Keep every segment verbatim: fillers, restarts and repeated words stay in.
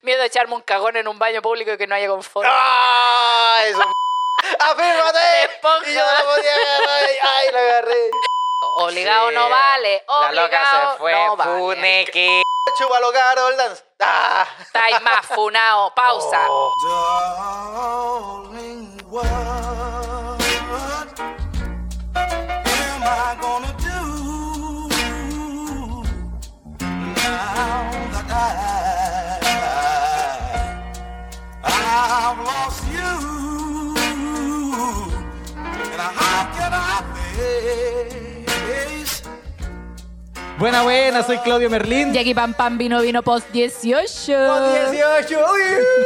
Miedo a echarme un cagón en un baño público y que no haya confort. ¡Ah! Eso. ¡Afírmate! Esponja. Y yo no la podía agarrar. ¡Ay, la agarré! Obligado Sí. no vale. Obligado La loca se fue. no vale. Funequi. Chúpalo, Carol Dance. ¡Ah! Estáis más funao. Pausa. Oh. Darling, what am I gonna do now that I, I've lost you? And how can I face? Buena, buena, soy Claudio Merlín. Jackie Pam Pam vino, vino post dieciocho. Con dieciocho. Uy.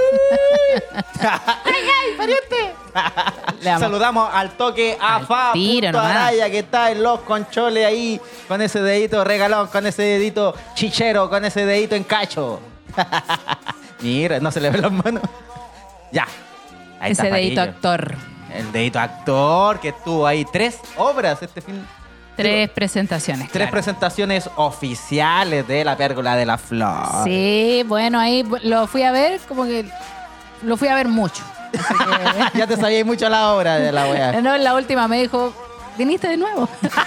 ¡Ay, ay, pariente! Le amo. Saludamos al toque a Al Fa tiro punto nomás. Araya, que está en los concholes ahí, con ese dedito regalón, con ese dedito chichero, con ese dedito en cacho. Mira, no se le ven las manos. Ya. Ahí Ese está dedito Paquillo. actor. El dedito actor que estuvo ahí tres obras este fin. Tres presentaciones. Tres claro. presentaciones oficiales de La Pérgola de la Flor. Sí, bueno, ahí lo fui a ver, como que lo fui a ver mucho. Así que- Ya te sabías mucho la obra de la weá. no, en la última me dijo, ¿viniste de nuevo?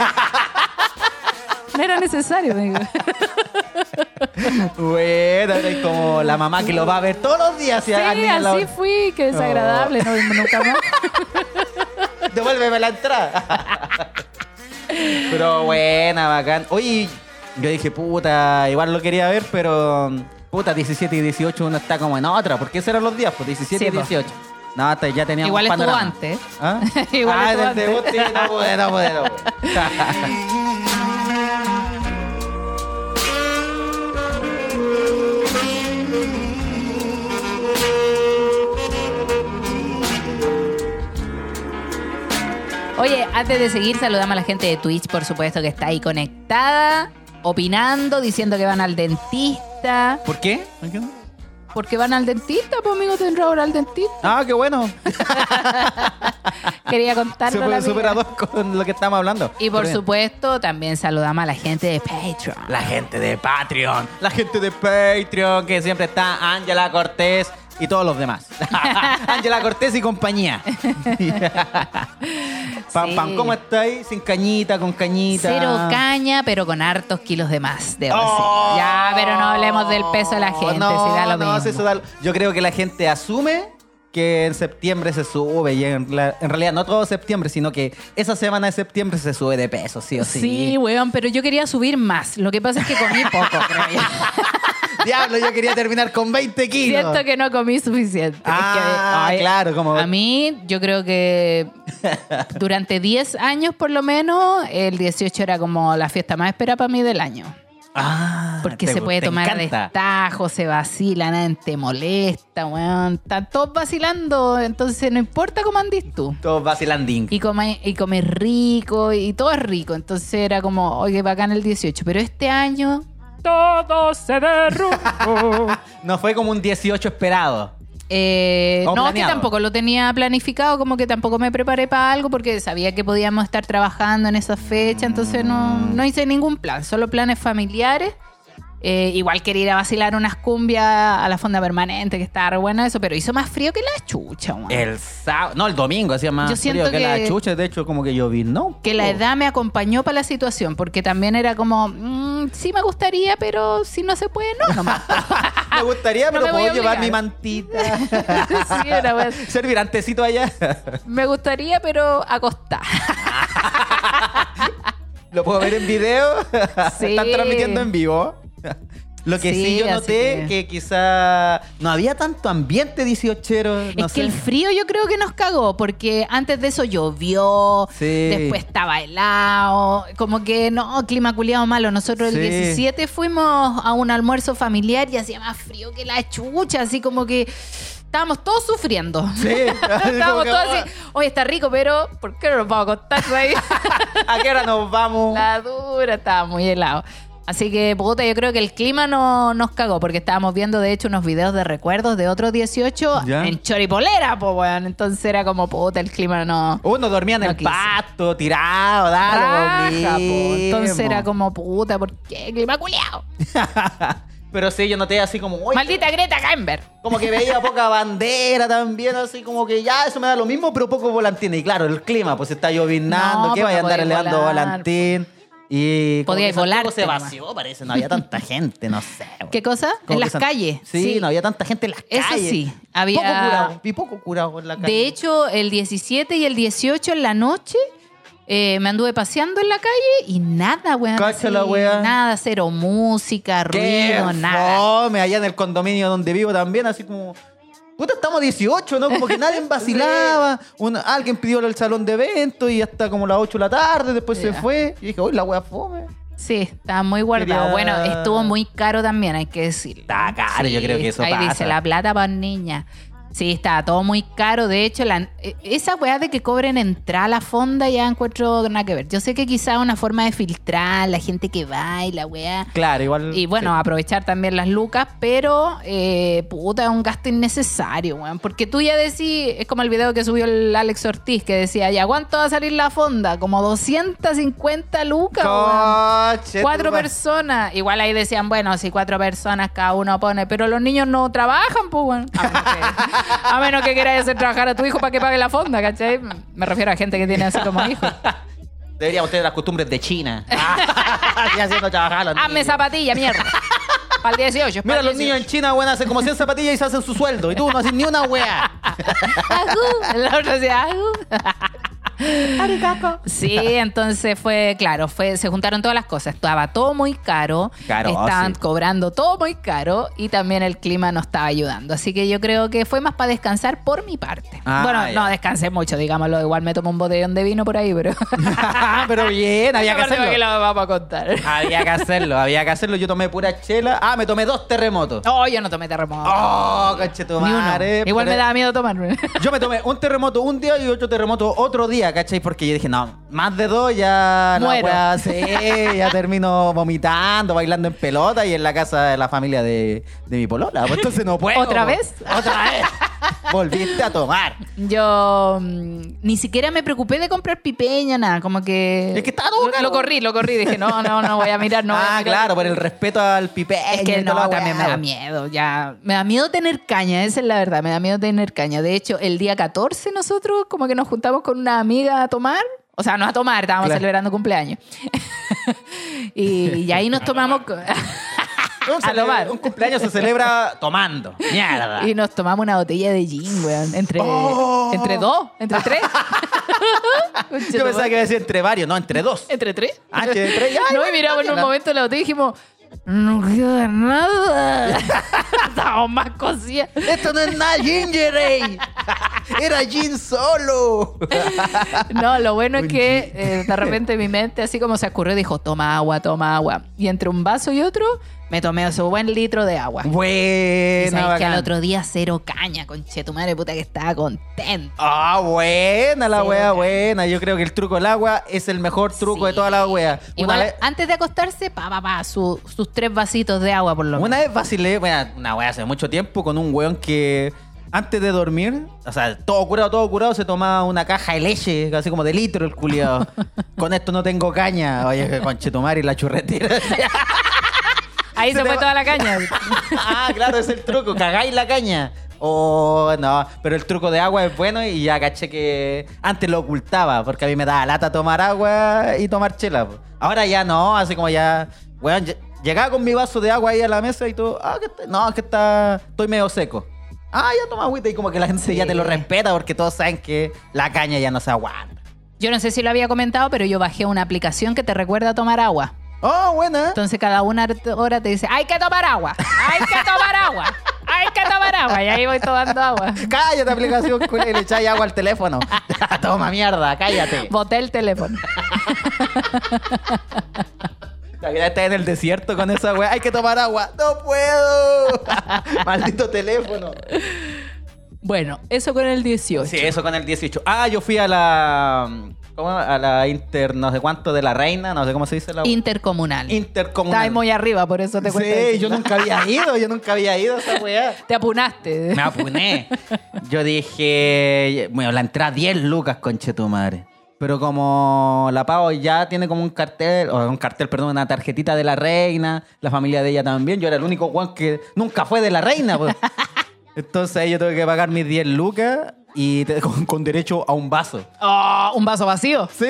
No era necesario, me dijo. Bueno, es como la mamá que lo va a ver todos los días. Sí, y al niño la- así fui, qué desagradable, no, nunca más. Devuélveme la entrada. Pero buena, bacán. Oye, yo dije, puta, igual lo quería ver, pero puta, diecisiete y dieciocho uno está como en otra. ¿Por qué serán los días? Pues diecisiete Sí, y po. dieciocho. No, hasta ya teníamos Igual estuvo panorama. antes. ¿Ah? Igual ah, estuvo del debut, sí, antes. no pude, no pude, no pude. Oye, antes de seguir, saludamos a la gente de Twitch, por supuesto, que está ahí conectada, opinando, diciendo que van al dentista. ¿Por qué? ¿Por qué no? Porque van al dentista, pues amigo, tendrá ahora al dentista. Ah, qué bueno. Quería contarlo a la Súper amiga. super ad hoc con lo que estamos hablando. Y por Pero bien. supuesto, también saludamos a la gente de Patreon. La gente de Patreon. La gente de Patreon, que siempre está Ángela Cortés y todos los demás. Ángela Cortés y compañía. Pam, Sí. pam, ¿cómo estáis? Sin cañita, con cañita. Cero caña, pero con hartos kilos de más, debo Oh, decir. Ya, pero no hablemos del peso de la gente, no, si da lo no, mismo. si eso da lo- Yo creo que la gente asume que en septiembre se sube y en, la- en realidad no todo septiembre, sino que esa semana de septiembre se sube de peso, sí o sí. Sí, weón, pero yo quería subir más. Lo que pasa es que comí poco, creo yo. Diablo, yo quería terminar con veinte kilos. Siento que no comí suficiente. Es Ah, que, ay, claro, como... A mí, yo creo que durante diez años por lo menos, el dieciocho era como la fiesta más esperada para mí del año. Ah, Porque te se gu- puede te tomar encanta. destajo, se vacila, nadie te molesta, weón. Están todos vacilando, entonces no importa cómo andís tú. Todos vacilandín. Y come, y come rico, y todo es rico. Entonces era como, oye, bacán el dieciocho. Pero este año, todo se derrumbó. No fue como un dieciocho esperado. Eh, O no, que planeado. tampoco lo tenía planificado, como que tampoco me preparé para algo porque sabía que podíamos estar trabajando en esa fecha, entonces no, no hice ningún plan, solo planes familiares. Eh, igual quería ir a vacilar unas cumbias a la fonda permanente, que estaba re bueno eso, pero hizo más frío que la chucha, weón. El sábado, no, el domingo hacía más Yo siento frío que, que- la chucha. De hecho, como que lloviznó. Que la edad me acompañó para la situación, porque también era como, mm, sí me gustaría, pero si no se puede, no, nomás. Me gustaría, No pero me voy puedo a llevar obligar. mi mantita. Sí, era bueno. Servir antecito allá. Me gustaría, pero acostar. Lo puedo ver en video. Sí. Están transmitiendo en vivo. Lo que sí, Sí, yo así noté que- que... quizá no había tanto ambiente dieciochero. No es sé. que el frío yo creo que nos cagó, porque antes de eso llovió, Sí. después estaba helado, como que no, clima culiado malo. Nosotros Sí. el diecisiete fuimos a un almuerzo familiar y hacía más frío que la chucha, así como que estábamos todos sufriendo. Sí. Como Estábamos que, todos así, oye, está rico, pero ¿por qué no nos vamos a acostar ahí? ¿A qué hora nos vamos? La dura, estaba muy helado. Así que, puta, yo creo que el clima no nos cagó, porque estábamos viendo, de hecho, unos videos de recuerdos de otros dieciocho ¿Ya? en choripolera, pues, weón. Entonces era como, puta, el clima no... Uno dormía en No el quise. pasto, tirado, dale, Raja, po. mismo. Entonces era como, puta, ¿por qué clima culiao? Pero sí, yo noté así como... "Uy, Maldita Greta Thunberg. como que veía poca bandera también, así como que ya eso me da lo mismo, pero poco volantín. Y claro, el clima, pues está llovinando, No, que pues vaya a no andar podíais elevando volar, volantín. Y como Podíais que Santiago volarte se nomás. vació, parece, no había tanta gente, no sé. güey. ¿Qué cosa? Como En que las San- calles. Sí, no había tanta gente en las Eso calles. sí, había- Poco curado, vi poco curado en la calle. De hecho, el diecisiete y el dieciocho en la noche eh, me anduve paseando en la calle y nada, weón. Cacha así, la wea. Nada, cero música, Qué ruido, nada. fome, allá en el condominio donde vivo también, así como... Puta, estamos dieciocho, ¿no? Como que nadie vacilaba. Un- alguien pidió el salón de eventos y hasta como las ocho de la tarde, después se Ya. fue. Y dije, uy, la wea fome. Sí, estaba muy guardado. Quería- Bueno, estuvo muy caro también, hay que decirlo. Está caro, yo creo que eso ahí pasa. dice, la plata para niña. Sí, estaba todo muy caro. De hecho, la, eh, esa weá de que cobren entrada a la fonda ya encuentro nada que ver. Yo sé que quizá es una forma de filtrar la gente que va y la weá. Claro, igual... Y bueno, sí. aprovechar también las lucas, pero eh, puta, es un gasto innecesario, weón. Porque tú ya decís, es como el video que subió el Alex Ortiz, que decía, ya, ¿cuánto va a salir la fonda? Como doscientas cincuenta lucas, weón. Coche, Cuatro tu ma- personas. Igual ahí decían, bueno, si cuatro personas cada uno pone, pero los niños no trabajan, pues, weón. A menos que, a menos que quieras hacer trabajar a tu hijo para que pague la fonda, ¿cachai? Me refiero a gente que tiene así como hijos. Deberíamos tener las costumbres de China. Así haciendo trabajar a los Hazme niños. zapatilla, mierda. Para el dieciocho. Mira, pa'l los niños en China, weón, hacen como cien zapatillas y se hacen su sueldo. Y tú no haces ni una wea. Ajú. El otro decía, ajú. Sí, entonces fue, claro, fue, se juntaron todas las cosas. Estaba todo muy caro. Caro, Estaban sí. cobrando todo muy caro y también el clima no estaba ayudando. Así que yo creo que fue más para descansar por mi parte. Ah, bueno, ya. no descansé mucho, digámoslo. Igual me tomé un botellón de vino por ahí, pero. Pero bien, había que Aparte, ¿para qué hacerlo. lo vamos a contar? Había que hacerlo, había que hacerlo. Yo tomé pura chela. Ah, me tomé dos terremotos. Oh, yo no tomé terremoto. Oh, caché tu Ni uno. madre. Igual pero- me daba miedo tomarme. Yo me tomé un terremoto un día y otro terremoto otro día, ¿cachai? Porque yo dije, no, más de dos ya la Muero. wea, sí, ya termino vomitando, bailando en pelota y en la casa de la familia de, de mi polola. Pues entonces no puedo. ¿Otra po. vez? Otra vez. Volviste a tomar. Yo mm, ni siquiera me preocupé de comprar pipeña, nada, como que... Es que estaba todo lo, caro. lo corrí, lo corrí, dije, no, no, no voy a mirar, no voy a ah, mirar. claro, por el respeto al pipeño. Es que y toda no, la también me wea. da miedo, ya. Me da miedo tener caña, esa es la verdad, me da miedo tener caña. De hecho, el día catorce nosotros como que nos juntamos con una amiga a tomar, o sea, no a tomar, estábamos Claro. celebrando cumpleaños. y, y ahí nos tomamos... co- Un, a cele- tomar. un cumpleaños se celebra tomando. Mierda. Y nos tomamos una botella de gin, weón. Entre, Oh. entre dos, entre tres. Yo pensaba que iba a decir entre varios, no, entre dos. ¿Entre tres? Ah, entre tres, ya, No, ya, y miramos en un ya. momento la botella y dijimos, no queda nada. Estábamos más cosidas. Esto no es nada ginger ale. Era gin solo. No, lo bueno es Un que gin. eh, de repente mi mente así como se ocurrió dijo, toma agua, toma agua. Y entre un vaso y otro me tomé ese buen litro de agua. Y Buena, sabéis que al bacán. otro día cero caña, conche tu madre puta que estaba contento. Ah, buena la Sí, wea, bacán. buena. Yo creo que el truco del agua es el mejor truco de Sí. toda la wea. Una Igual, vez, antes de acostarse, pa, pa, pa, su- sus tres vasitos de agua por lo menos. una vez vacilé, bueno, una wea hace mucho tiempo, con un weón que antes de dormir, o sea, todo curado, todo curado, se tomaba una caja de leche, así como de litro el culiado. Con esto no tengo caña. Oye, que conchetumar y la churretera. Ahí se, se te fue va- toda la caña. Ah, claro, es el truco. Cagáis la caña. Oh, no. Pero el truco de agua es bueno y ya caché que antes lo ocultaba porque a mí me daba lata tomar agua y tomar chela. po. Ahora ya no, así como ya. Weón, lle- llegaba con mi vaso de agua ahí a la mesa y todo. Ah, que está- no, es que está. Estoy medio seco. Ah, ya toma agüita y como que la gente ya te lo respeta porque todos saben que la caña ya no se aguanta. Yo no sé si lo había comentado, pero yo bajé una aplicación que te recuerda tomar agua. Oh, buena. Entonces cada una hora te dice, hay que tomar agua, hay que tomar agua, hay que tomar agua. Y ahí voy tomando agua. Cállate, aplicación, culia, y le echáis agua al teléfono. Toma mierda, cállate. Boté el teléfono. La vida está en el desierto con esa weá. Hay que tomar agua. ¡No puedo! Maldito teléfono. Bueno, eso con el dieciocho. Sí, eso con el dieciocho. Ah, yo fui a la. ¿Cómo? A la inter. No sé cuánto de la reina. No sé cómo se dice la. Intercomunal. Intercomunal. Estás muy arriba, por eso te cuento. Sí, yo nunca había ido. Yo nunca había ido a esa weá. Te apunaste. Me apuné. Yo dije. Bueno, la entrada diez lucas, conche tu madre. Pero como la Pau ya tiene como un cartel, o un cartel, perdón, una tarjetita de la reina, la familia de ella también, yo era el único Juan que nunca fue de la reina, pues. Entonces ahí yo tuve que pagar mis diez lucas y te- con, con derecho a un vaso. Oh, un vaso vacío. Sí.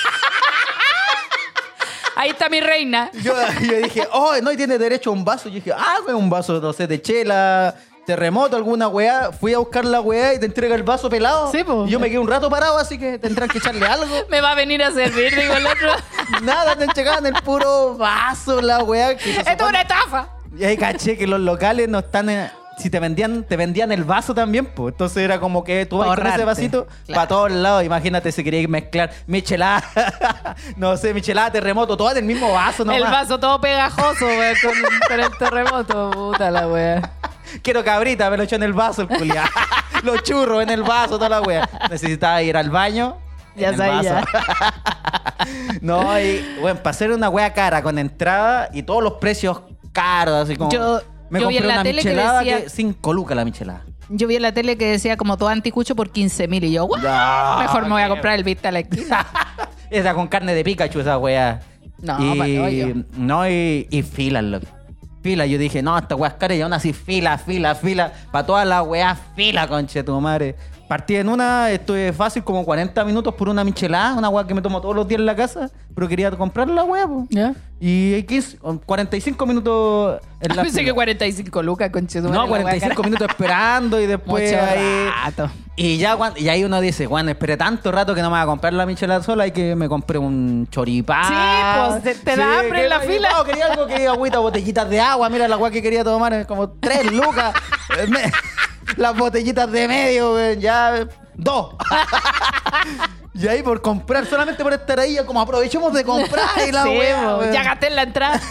Ahí está mi reina. Yo, yo dije, oh, no, y tiene derecho a un vaso. Yo dije, ah, güey, un vaso, no sé, de chela, terremoto, alguna weá. Fui a buscar la weá y te entrega el vaso pelado. Sí, po. Y yo me quedé un rato parado, así que tendrán que echarle algo. Me va a venir a servir, digo el otro. Nada, te entregaban el puro vaso, la weá. que se Esto es supone- una estafa. Y ahí caché que los locales no están... eh, si te vendían, te vendían el vaso también, pues. Entonces era como que tú vas con Ahorrarte, ese vasito claro. para todos lados. Imagínate si querías mezclar michelada, no sé, michelada, terremoto, todo en el mismo vaso, ¿no? El vaso todo pegajoso, weón, con, con el terremoto. Puta la wea. Quiero cabrita, me lo echó en el vaso el culiá. Los churros en el vaso, toda la wea. Necesitaba ir al baño. Ya en el sabía. vaso. No, y bueno, para hacer una wea cara con entrada y todos los precios caros, así como. Yo- me yo vi compré en la una tele que michelada decía- que cinco lucas la michelada. Yo vi en la tele que decía como todo anticucho por quince mil y yo, ¿what? No, Mejor me voy a qué- comprar el Vista a la esquina. Esa con carne de Pikachu, esa wea. No, y, pa'l hoyo. No, y, y filas, loco. Fila, yo dije, no, esta wea es cara y aún así fila, fila, fila. Para todas las weas, fila, conche tu madre. Partí en una, estuve fácil como cuarenta minutos por una michelada, una wea que me tomo todos los días en la casa, pero quería comprar la wea, po. ¿Ya? Y quince, cuarenta y cinco minutos en la Pensé fila. que cuarenta y cinco lucas, conche. No, cuarenta y cinco minutos esperando y después Mucho ahí... rato. Y ya cuan- y ahí uno dice, bueno, esperé tanto rato que no me voy a comprar la michelada sola y que me compré un choripán. Sí, pues, te- te da hambre que- en la fila. No, quería algo que agüita, botellitas de agua. Mira la agua que quería tomar, es como tres lucas. Eh, me- Las botellitas de medio, güey, ya dos. Y ahí por comprar, solamente por estar ahí, como aprovechemos de comprar y la Sí, wea, po, güey. ya gasté en la entrada.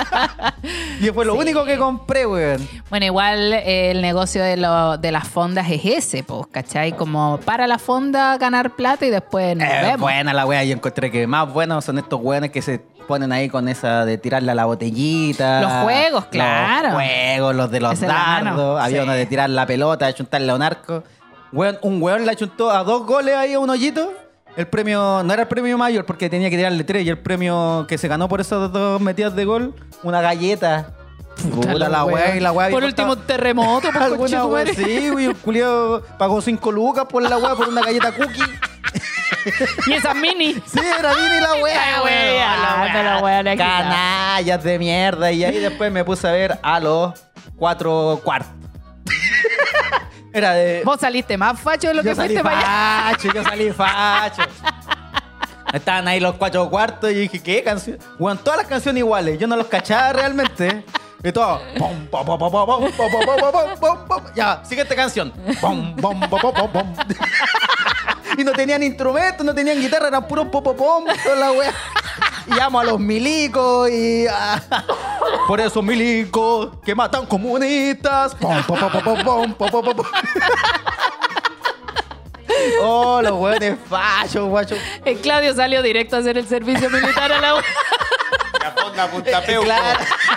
Y fue lo Sí. único que compré, güey. Bueno, igual eh, el negocio de, lo- de las fondas es ese, pues, ¿cachai? Como para la fonda ganar plata y después nos Es vemos. buena la wea, yo encontré que más buenos son estos weones que se ponen ahí con esa de tirarle a la botellita. Los juegos, claro. Los juegos, los de los Esa es la mano, dardos. Había sí. uno de tirar la pelota, de chuntarle a un arco. Weón, un weón le achuntó a dos goles ahí a un hoyito. El premio, no era el premio mayor porque tenía que tirarle tres. Y el premio que se ganó por esas dos metidas de gol, una galleta. Puta la la wea. wea y la wea. Por y último, costaba- terremoto, por Alguna wea, conchetumare. sí, güey. El culiao pagó cinco lucas por la wea, por una galleta cookie. Y esa mini. Sí, era Vini la wea, La wea, weón. pero la wea le quitaba. Canallas de mierda. Y ahí después me puse a ver a los cuatro cuartos. Era de... Vos saliste más facho de lo yo que salí fuiste para allá. facho, yo salí facho. Estaban ahí los cuatro cuartos y dije, ¿qué canción? Bueno, todas las canciones iguales. Yo no los cachaba realmente. Y todo. Pom, pom, pom, pom, pom, pom, pom, pom, pom, pom, pom, pom. Ya, siguiente canción. Pom, pom, pom, pom, pom, pom. Y no tenían instrumentos, no tenían guitarra, eran puros popopom, toda la wea. Y amo a los milicos y... ah, por esos milicos que matan comunistas. Pom, pom, pom, pom, pom, pom, pom, pom, pom. Oh, los weones fachos, guacho. El Claudio salió directo a hacer el servicio militar a la Ya ponga punta peuco. Claro.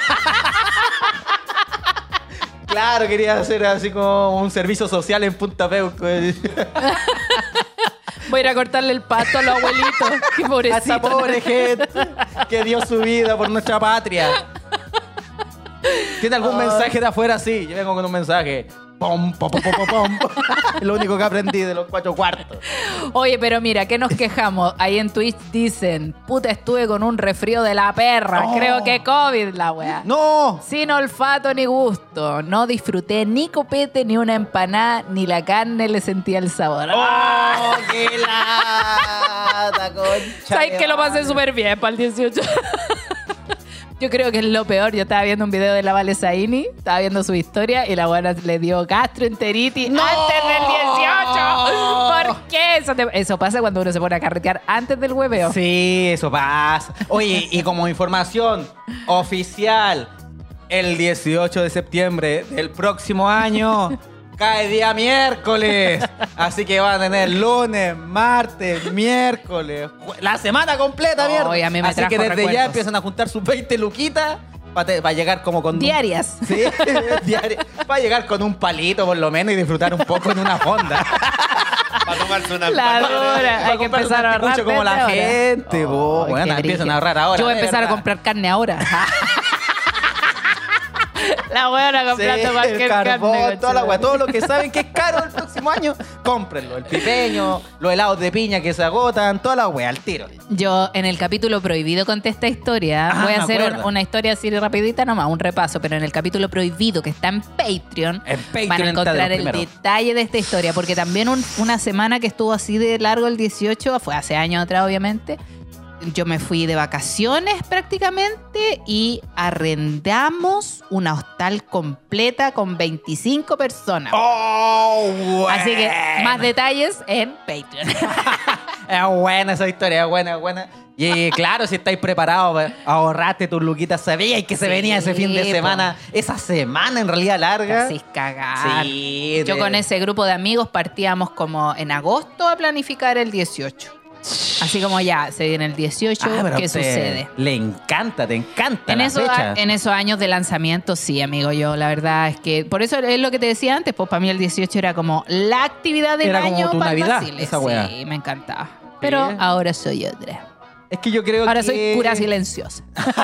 Claro, quería hacer así como un servicio social en Punta Peuco. Voy a ir a cortarle el pasto a los abuelitos. Qué A pobrecito. esta pobre gente que dio su vida por nuestra patria. ¿Tiene algún mensaje de afuera? Sí, yo vengo con un mensaje. Pom, pom, pom, pom, pom, pom. Es lo único que aprendí de los cuatro cuartos. Oye, pero mira, ¿qué nos quejamos? Ahí en Twitch dicen, puta, estuve con un resfrío de la perra. No. Creo que COVID la weá. ¡No! Sin olfato ni gusto. No disfruté ni copete, ni una empanada, ni la carne le sentía el sabor. ¡Oh, qué lata, concha! ¿Sabes de que lo pasé madre. súper bien para el dieciocho? Yo creo que es lo peor. Yo estaba viendo un video de la Vale Zaini, estaba viendo su historia y la buena le dio gastroenteritis ¡No! antes del dieciocho. ¿Por qué? Eso, te- eso pasa cuando uno se pone a carretear antes del hueveo. Sí, eso pasa. Oye, y como información oficial, el dieciocho de septiembre del próximo año cae día miércoles. Así que van a tener lunes, martes, miércoles, jue- la semana completa, mierda. Oye, a mí me Así que trajo desde ya recuerdos. empiezan a juntar sus veinte luquitas para llegar como con... Diarias. Sí, diario. Para llegar con un palito por lo menos y disfrutar un poco en una fonda. Para tomarse una La empanada. dura. Hay que comprar empezar a un ahorrar anticucho como la desde ahora. gente, po. Ay, Bueno, qué empiezan brígido. a ahorrar ahora. Yo voy a de empezar a verdad. comprar carne ahora. La buena comprando Sí, cualquier el carbón, carne. toda la concha. weá, todo lo que saben que es caro el próximo año, cómprenlo. El pipeño, los helados de piña que se agotan, toda la weá al tiro. Yo en el capítulo prohibido conté esta historia. Ah, Voy a me hacer un- acuerdo. una historia así rapidita nomás, un repaso, pero en el capítulo prohibido que está en Patreon, En Patreon van a está de encontrar los el primeros. detalle de esta historia, porque también un- una semana que estuvo así de largo el dieciocho, fue hace años atrás obviamente, yo me fui de vacaciones prácticamente y arrendamos una hostal completa con veinticinco personas. ¡Oh, bueno! Así que más detalles en Patreon. Es buena esa historia, es buena, es buena. Y claro, si estáis preparados, ahorraste tus luquitas, sabíais que se Sí, venía ese fin de po. semana, esa semana en realidad larga. Así cagar. Sí, Yo de- con ese grupo de amigos partíamos como en agosto a planificar el dieciocho. Así como ya, se viene el dieciocho, Ah, pero a ¿qué usted sucede? Le encanta, te encanta En, la esos, fecha. en esos años de lanzamiento, sí, amigo, yo la verdad es que, por eso es lo que te decía antes, pues para mí el dieciocho era como la actividad del Era como año tu para el Navidad, Basile. esa weá. Sí, me encantaba. Pero Sí. ahora soy otra. Es que yo creo Ahora que... soy cura silenciosa.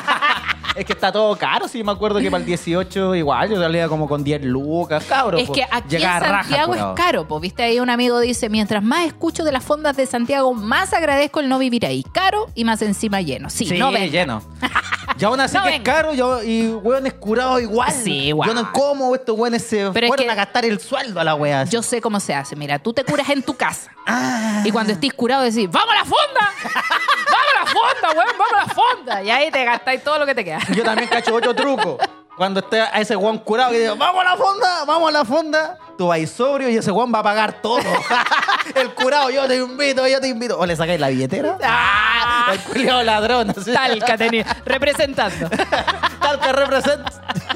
Es que está todo caro, sí, me acuerdo que para el dieciocho igual yo salía como con diez lucas, cabrón. Es que aquí en Llegaba raja, Santiago curado. es caro, pues viste ahí un amigo dice, mientras más escucho de las fondas de Santiago, más agradezco el no vivir ahí. Caro y más encima lleno. Sí, Sí, no venga. lleno. Y aún así No que es venga. caro yo, y hueones curados igual. Sí, igual. Yo no como, estos hueones se Pero es fueron que- a gastar el sueldo a la wea. Yo sé cómo se hace. Mira, tú te curas en tu casa. Ah. Y cuando estés curado decís, ¡vamos a la fonda! ¡Vamos a la fonda, weón! ¡Vamos a la fonda! Y ahí te gastáis todo lo que te queda. Yo también cacho otro truco. Cuando esté a ese hueón curado y digo, ¡vamos a la fonda! ¡Vamos a la fonda! Tú vas sobrio y ese hueón va a pagar todo. El curado, yo te invito, yo te invito. ¿O le sacáis la billetera? ¡Ah! El culiao ladrón. Así. Talca tenía, representando. Talca representa.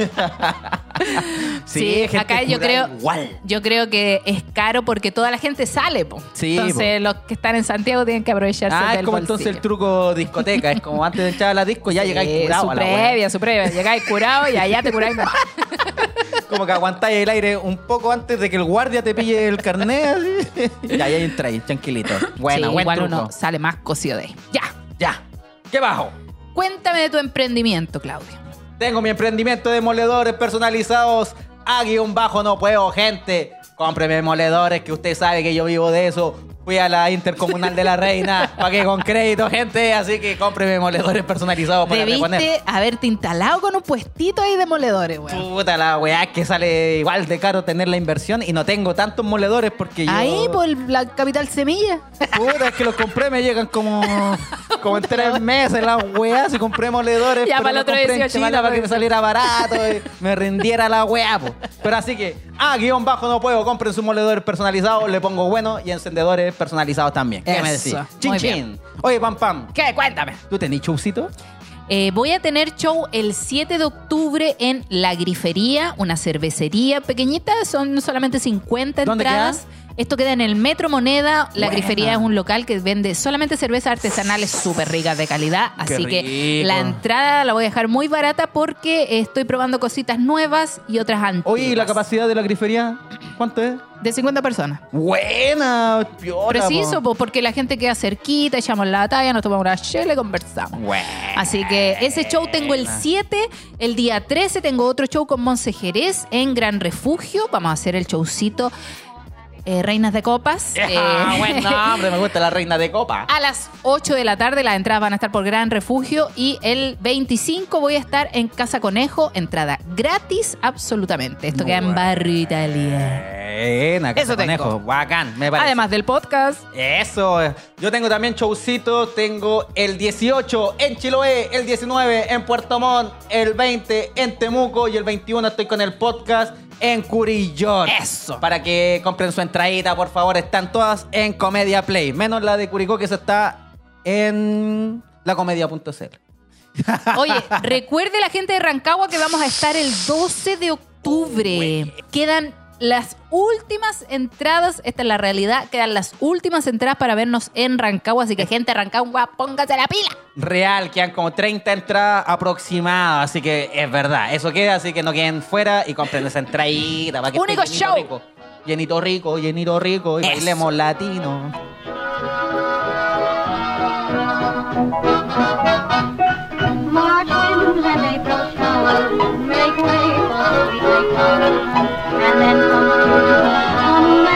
Sí, gente acá yo curada creo, igual. yo creo que es caro porque toda la gente sale, po. Sí, Entonces los que están en Santiago tienen que aprovecharse Ah, del es como bolsillo. entonces el truco discoteca. Es como antes de entrar a la disco, ya llegáis Sí, curado su a la wea. previa, su previa. Llegáis curado y allá te curáis más. Como que aguantáis el aire un poco antes de que el guardia te pille el carnet. Así. Y ahí entráis, tranquilito. Buena, Sí, buen igual truco. uno sale más cocido de ahí. Ya. Ya. ¿Qué bajo? Cuéntame de tu emprendimiento, Claudio. Tengo mi emprendimiento de moledores personalizados. A guión bajo no puedo, gente. Cómpreme moledores, que usted sabe que yo vivo de eso. Fui a la Intercomunal de la Reina, pagué con crédito, gente. Así que cómpreme moledores personalizados para reponer. Debiste haberte instalado con un puestito ahí de moledores, weón. Puta la weá, que sale igual de caro tener la inversión y no tengo tantos moledores porque yo... Ahí, por la capital semilla. Puta, es que los compré, me llegan como, como en tres meses las weas y compré moledores. Ya, pero para el los otro compré en dieciocho, China para el para, otro que me saliera barato y me rindiera la wea, po. Pero así que, ah, guión bajo no puedo, compren sus moledores personalizados, le pongo bueno y encendedores personalizados también. ¿Qué me Eso, decís? muy Chin chin. Oye, Pam Pam, ¿Qué? Cuéntame. ¿tú tenés showcito? Eh, voy a tener show el siete de octubre en La Grifería, una cervecería pequeñita, son solamente cincuenta ¿Dónde entradas. Esto queda en el Metro Moneda. La Buena. Grifería es un local que vende solamente cervezas artesanales súper ricas de calidad. Qué Así que rico. la entrada la voy a dejar muy barata porque estoy probando cositas nuevas y otras antiguas. Oye, ¿y la capacidad de la grifería? ¿Cuánto es? De cincuenta personas. Buena, piola, Preciso, po. po, porque la gente queda cerquita, echamos la talla, nos tomamos una chela y conversamos. Buena. Así que ese show tengo el siete, el día trece tengo otro show con Monse Jerez en Gran Refugio. Vamos a hacer el showcito eh, Reinas de Copas. Ah, Eh, buen nombre, me gusta la reina de copa. A las ocho de la tarde las entradas van a estar por Gran Refugio y el veinticinco voy a estar en Casa Conejo, entrada gratis absolutamente. Esto queda en Barrio Italia. Buena, Casa Eso tengo. Conejo, bacán, me parece. Además del podcast. Eso, yo tengo también showcito, tengo el dieciocho en Chiloé, el diecinueve en Puerto Montt, el veinte en Temuco y el veintiuno estoy con el podcast en Curillón. Eso. Para que compren su entradita, por favor, están todas en Comedia Play, menos la de Curicó que se está en lacomedia punto c l. Oye, recuerde la gente de Rancagua que vamos a estar el doce de octubre. Quedan las últimas entradas, esta es la realidad, quedan las últimas entradas para vernos en Rancagua, así que gente de Rancagua, póngase la pila. Real, quedan como treinta entradas aproximadas, así que es verdad, eso queda, así que no queden fuera y compren esa entradita para que Único esté rico, show. rico. Llenito rico, llenito rico, y Eso. bailemos latino. March winds and April showers make way for sweet colors, and then comes autumn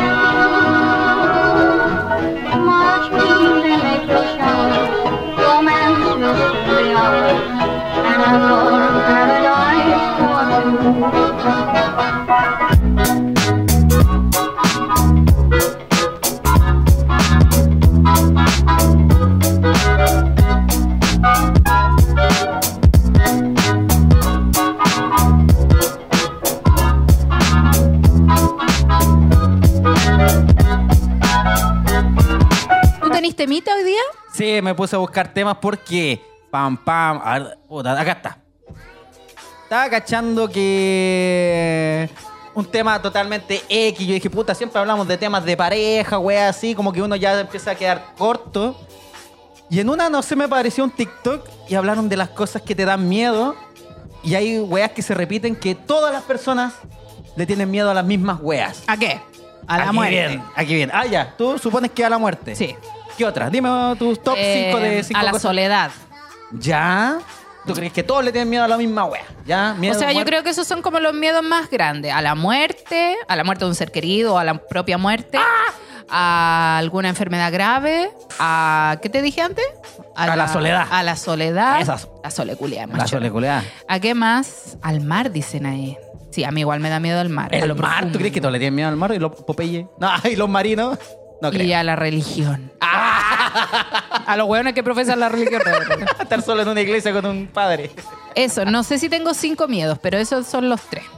and March winds and April showers, romance will soon be ours, and a warm paradise for ¿Tú tenés temita hoy día? Sí, me puse a buscar temas porque... Pam, pam... A ver, puta, acá está. Estaba cachando que... Un tema totalmente X. Yo dije, puta, siempre hablamos de temas de pareja, wea, así. Como que uno ya empieza a quedar corto. Y en una, no sé, me pareció un TikTok y hablaron de las cosas que te dan miedo. Y hay weas que se repiten que todas las personas le tienen miedo a las mismas weas. ¿A qué? A la Aquí muerte. Bien, aquí bien. Ah, ya. Tú supones que a la muerte. Sí. ¿Qué otras? Dime tus top cinco Eh, de cinco A la cosas. soledad. ¿Ya? ¿Tú crees que todos le tienen miedo a la misma wea? ¿Ya? Miedo, O sea, yo muerte. creo que esos son como los miedos más grandes. A la muerte, a la muerte de un ser querido, a la propia muerte, a alguna enfermedad grave, a... ¿Qué te dije antes? A la soledad. A la soledad. Esas. La soleculia, La soleculeada. ¿A qué más? Al mar, dicen ahí. Sí, a mí igual me da miedo el mar. a El lo mar, profundo. ¿tú crees que todos le tienen miedo al mar? ¿Y los Popeye? No, ¿y los marinos? No creo. Y a la religión. A los hueones que profesan la religión. Estar solo en una iglesia con un padre. Eso, no sé si tengo cinco miedos, pero esos son los tres.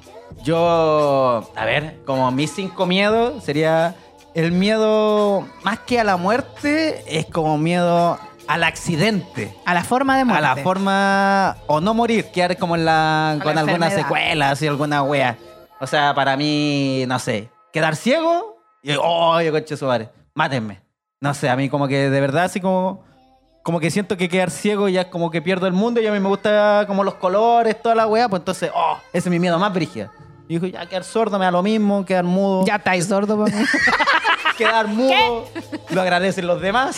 Yo, a ver, como mis cinco miedos sería el miedo, más que a la muerte, es como miedo al accidente. A la forma de muerte. A la forma, o no morir, quedar como en la, con la alguna enfermedad. secuela, así, alguna wea. O sea, para mí, no sé, quedar ciego y, oh, yo coche su madre, mátenme. No sé, a mí como que de verdad así como, como que siento que quedar ciego ya es como que pierdo el mundo y a mí me gusta como los colores, toda la wea, pues entonces, oh, ese es mi miedo más brígido. Y dijo, ya quedar sordo me da lo mismo, quedar mudo. Ya estáis sordo, para mí. Quedar mudo, lo agradecen los demás.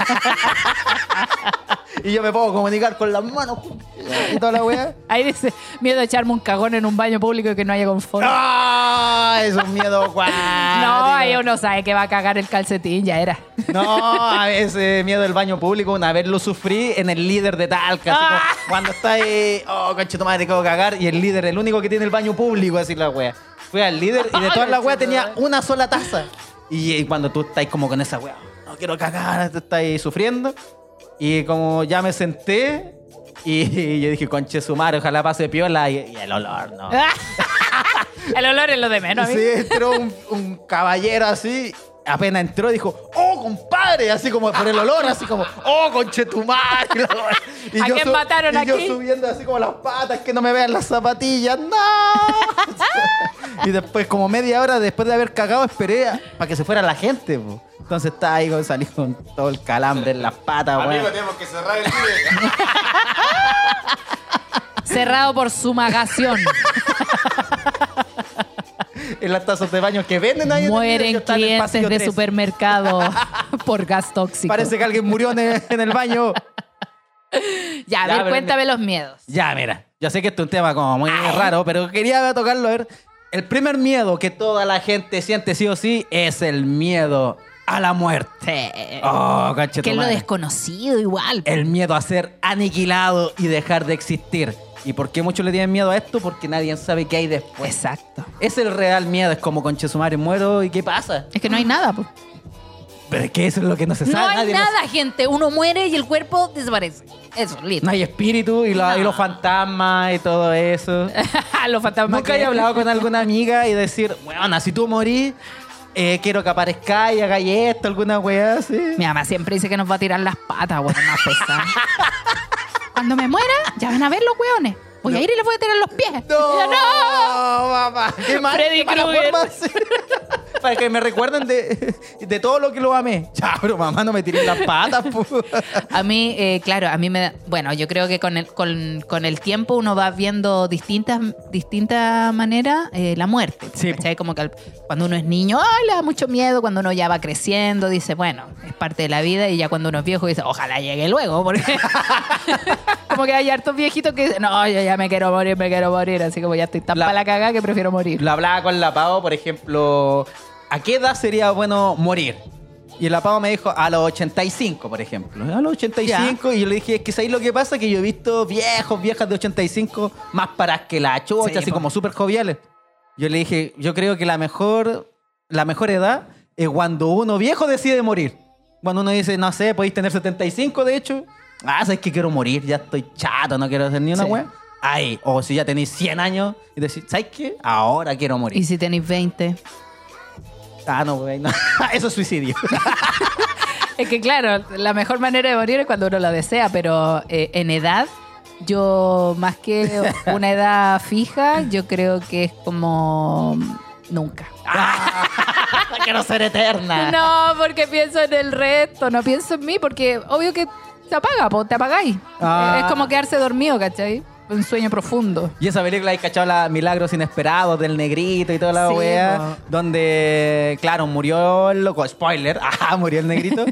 Y yo me puedo comunicar con las manos y toda la wea. Ahí dice, miedo a echarme un cagón en un baño público y que no haya confort. ¡Ah! Es un miedo cuático. No, ahí uno sabe que va a cagar el calcetín, ya era. No, a ese miedo del baño público, una vez lo sufrí en el líder de Talca. Así como Ah. cuando está ahí, oh, conche tu madre, tengo que cagar. Y el líder, el único que tiene el baño público, así la wea. Fui al líder y de todas las weas tenía una sola taza. Y, y cuando tú estás como con esa wea, no quiero cagar, te estás sufriendo. Y como ya me senté, y, y yo dije, conche su madre, ojalá pase piola. Y, y el olor, no. El olor es lo de menos. Sí, entró un, un caballero así, apenas entró, dijo, oh, compadre, así como por el olor, así como, oh, conchetumar. Y ¿A quién mataron y aquí? yo subiendo así como las patas, que no me vean las zapatillas, no. Y después, como media hora después de haber cagado, esperé para que se fuera la gente, po. Entonces estaba ahí, con- salí con todo el calambre en las patas, Amigo, weón. tenemos que cerrar el video. Cerrado por sumagación. En las tazas de baño que venden ahí. en el video, yo Mueren estaba en el clientes pasillo de tres. supermercado por gas tóxico. Parece que alguien murió en el, en el baño. Ya, a Ya, ver, pero- cuéntame los miedos. Ya, mira, yo sé que esto es un tema como muy raro, pero quería tocarlo. A ver, el primer miedo que toda la gente siente sí o sí es el miedo a la muerte. Oh, que es lo conchetumadre. desconocido igual. El miedo a ser aniquilado y dejar de existir. ¿Y por qué muchos le tienen miedo a esto? Porque nadie sabe qué hay después. Exacto. Es el real miedo, es como conchetumare, muero y ¿qué pasa? Es que no hay nada, pues. Pero es que eso es lo que no se No sabe. hay nadie lo nada, gente. Uno muere y el cuerpo desaparece. Eso, listo. No hay espíritu y, la- No. y los fantasmas y todo eso. Los fantasmas. Nunca que- he hablado con alguna amiga y decir, bueno, si tú morís, eh, quiero que aparezca y hagáis esto, alguna weá así. Mi mamá siempre dice que nos va a tirar las patas, weón, más pesada. Cuando me muera, ya van a ver los weones. Voy a ir y les voy a tirar los pies. No, Y yo, no. mamá, qué mal. Freddy qué mala Krueger. forma de ser. Para que me recuerden de, de todo lo que lo amé. Ya, pero mamá, no me tiré las patas, pu. A mí, eh, claro, a mí me da... Bueno, yo creo que con el, con, con el tiempo uno va viendo distintas, distintas maneras eh, la muerte. Sí. ¿Cachai? Como que al- cuando uno es niño, ¡ay, le da mucho miedo! Cuando uno ya va creciendo, dice, bueno, es parte de la vida. Y ya cuando uno es viejo, dice, ojalá llegue luego. Porque como que hay hartos viejitos que dicen, no, yo ya me quiero morir, me quiero morir. Así como ya estoy tan La- para la cagada que prefiero morir. Lo hablaba con la Pau, por ejemplo, ¿a qué edad sería bueno morir? Y la Pau me dijo, a los ochenta y cinco, por ejemplo. A los ochenta y cinco, y yo le dije, es que ¿sabéis lo que pasa? Que yo he visto viejos, viejas de ochenta y cinco más paradas que la chucha, Sí, así po. como súper joviales. Yo le dije, yo creo que la mejor, la mejor edad es cuando uno viejo decide morir. Cuando uno dice, no sé, podéis tener setenta y cinco, de hecho. Ah, sabes que quiero morir, ya estoy chato, no quiero hacer ni una Sí. wea. Ay, o si ya tenéis cien años y decís, ¿sabes qué? Ahora quiero morir. Y si tenéis veinte. Ah, no, güey, no. Eso es suicidio. Es que claro, la mejor manera de morir es cuando uno lo desea, pero eh, en edad, yo más que una edad fija, yo creo que es como nunca. Quiero ser eterna. No, porque pienso en el resto, no pienso en mí, porque obvio que te apaga, po, te apagáis. Ah. Es como quedarse dormido, ¿cachai? Un sueño profundo. Y esa película hay cachado la Milagros Inesperados del negrito y toda la Sí, wea. po. Donde, claro, murió el loco. Spoiler. Ajá, murió el negrito.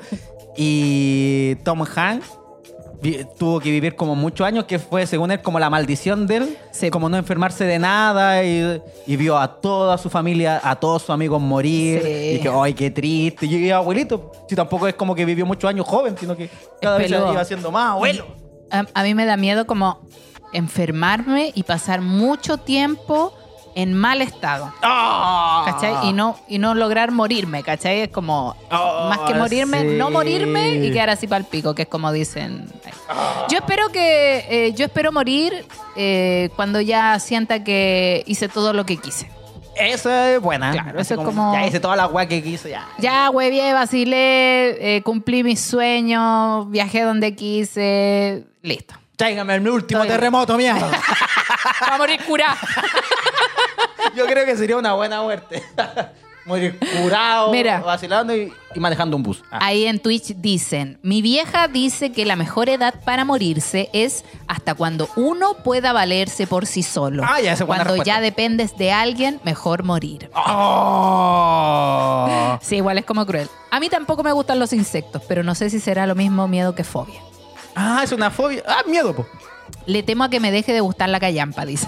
Y Tom Hanks vi- tuvo que vivir como muchos años, que fue, según él, como la maldición de él. Sí. Como no enfermarse de nada. Y, y vio a toda su familia, a todos sus amigos morir. Sí. Y dije, ay, qué triste. Y yo dije, abuelito, si tampoco es como que vivió muchos años joven, sino que cada vez se peludo. iba haciendo más abuelo. A, a mí me da miedo como enfermarme y pasar mucho tiempo en mal estado. ¡Ah! ¿Cachai? Y no, y no lograr morirme, ¿cachai? Es como, Oh, más que morirme, sí. no morirme y quedar así para el pico, que es como dicen. ahí. Yo espero que, eh, yo espero morir eh, cuando ya sienta que hice todo lo que quise. Esa es buena. Claro, Así eso es como- Ya hice toda la weá que quise, ya. Ya, huevié, vacilé, eh, cumplí mis sueños, viajé donde quise, listo. Tráigame mi último Estoy- terremoto, mierda. Va a morir curado. Yo creo que sería una buena muerte. Morir curado, Mira. vacilando y, y manejando un bus. Ah. Ahí en Twitch dicen, mi vieja dice que la mejor edad para morirse es hasta cuando uno pueda valerse por sí solo. Ah, ya, esa es buena Cuando respuesta. ya dependes de alguien, mejor morir. Oh. Sí, igual es como cruel. A mí tampoco me gustan los insectos, pero no sé si será lo mismo miedo que fobia. Ah, es una fobia. Ah, miedo, po. Le temo a que me deje de gustar la callampa, dice.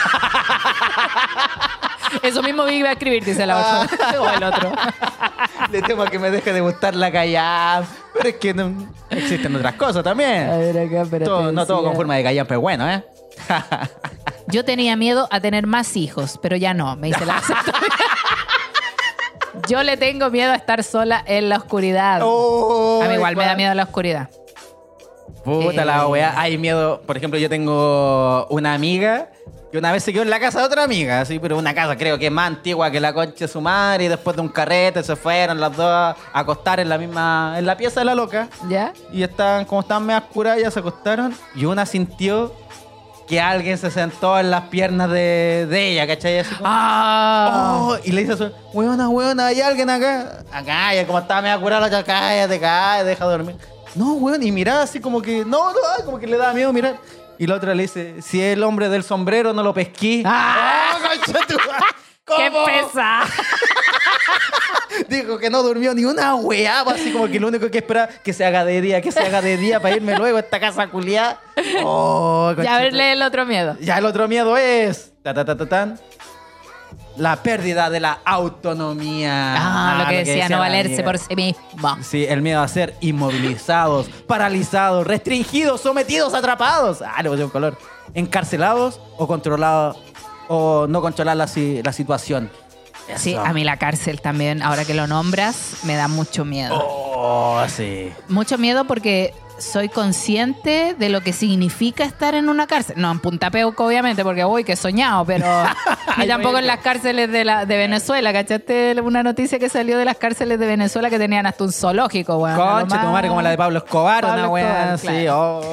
Eso mismo me iba a escribir, dice la otra. O el otro. Le temo a que me deje de gustar la callampa. Pero es que no- existen otras cosas también. ver acá, espérate. Todo- no todo decía- con forma de callampa es bueno, ¿eh? Yo tenía miedo a tener más hijos, pero ya no, me dice la Yo le tengo miedo a estar sola en la oscuridad. Oh, a mí igual me da cuál- miedo la oscuridad. Puta Eh. la weá, hay miedo. Por ejemplo, yo tengo una amiga que una vez se quedó en la casa de otra amiga, sí, pero una casa creo que es más antigua que la concha de su madre, y después de un carrete se fueron las dos a acostar en la misma, en la pieza de la loca. ¿Ya? Y estaban, como estaban medio oscuras, ellas se acostaron y una sintió que alguien se sentó en las piernas de, de ella, ¿cachai? Así como, Ah. "Oh", y le dice a su, weona, weona, hay alguien acá. Acá, y como estaba medio curada, la cállate, cállate, deja dormir. No, weón, y miraba así como que, no, no, ay, como que le daba miedo mirar. Y la otra le dice, si es el hombre del sombrero, no lo pesquí. Ah. ¡Oh, concha tu madre! ¡Qué ¿Cómo? pesa! Dijo que no durmió ni una weá, pues, así como que lo único que espera que se haga de día, que se haga de día para irme luego a esta casa culiada. Oh, Ya, a conchito. verle el otro miedo. Ya el otro miedo es ta, ta, ta, ta, tan, la pérdida de la autonomía. Ah, lo que decía, no la valerse amiga. por sí mismo. Sí, el miedo a ser inmovilizados, paralizados, restringidos, sometidos, atrapados. Ah, le puse un color. Encarcelados o controlados o no controlar la, si- la situación. Sí, Eso. a mí la cárcel también, ahora que lo nombras, me da mucho miedo. Oh, sí. Mucho miedo porque soy consciente de lo que significa estar en una cárcel. No, en Punta Peuco, obviamente, porque uy, que he soñado, pero ni Ay, tampoco bueno. en las cárceles de, la, de Venezuela. ¿Cachaste una noticia que salió de las cárceles de Venezuela que tenían hasta un zoológico, weón? Concha, Lo tu más- madre como la de Pablo Escobar, Pablo una weá Escobar, así. claro. Oh.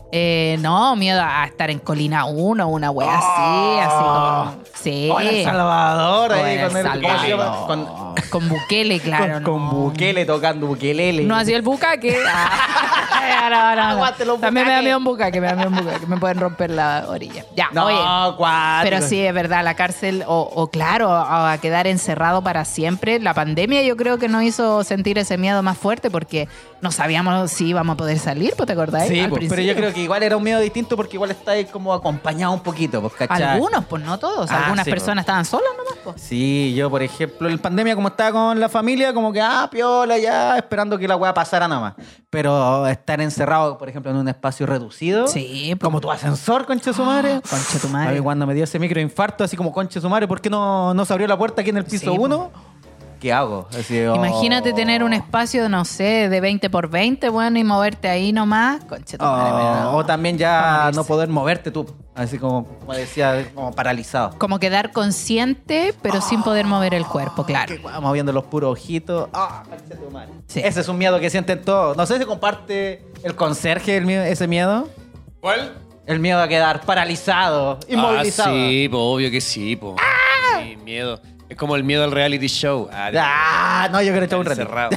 Eh, no, miedo a estar en Colina uno, una wea así, así como... Sí. Oh, en El Salvador, O ahí en El con el- ¿cómo se llama? Con, Salvador. Con Bukele, claro. con, no. con Bukele tocando Bukelele. No hacía el bucaque. Ah, no, no, no. Aguante los También me da bucaques. miedo un bucaque, me da miedo un bucaque. Me pueden romper la orilla. Ya, No, oye. cuático. Pero sí, es verdad, la cárcel, o, o claro, a, a quedar encerrado para siempre. La pandemia yo creo que nos hizo sentir ese miedo más fuerte porque no sabíamos si íbamos a poder salir, ¿pues te acordás? Sí, Al pues, pero principio. yo creo que igual era un miedo distinto porque igual está ahí como acompañado un poquito, pues, ¿cachai? Algunos, pues no todos. Ah, Algunas sí, personas estaban solas nomás, pues. Sí, yo por ejemplo, en pandemia como estaba con la familia, como que, ah, piola, ya, esperando que la weá pasara nada más. Pero estar encerrado, por ejemplo, en un espacio reducido, Sí, pues. como tu ascensor, conche su madre. Conche tu madre. A mí cuando me dio ese microinfarto, así como conche su madre, ¿por qué no, no se abrió la puerta aquí en el piso Sí, uno? ¿Qué hago? Así, oh. Imagínate tener un espacio, no sé, de veinte por veinte, bueno, y moverte ahí nomás. Conche tu madre, Oh, pero- o también Para ya morirse. no poder moverte tú, así como, como decía, como paralizado. Como quedar consciente, pero sin poder mover el cuerpo, claro. Qué guay, moviendo los puros ojitos. Ah, conche tu madre. Sí. Ese es un miedo que sienten todos. No sé si comparte el conserje el miedo- ese miedo. ¿Cuál? El miedo a quedar paralizado, inmovilizado. Ah, sí, po, obvio que sí, po. Sí, miedo. Es como el miedo al reality show. Ah, Ah, no, yo quiero echar un rato. encerrado.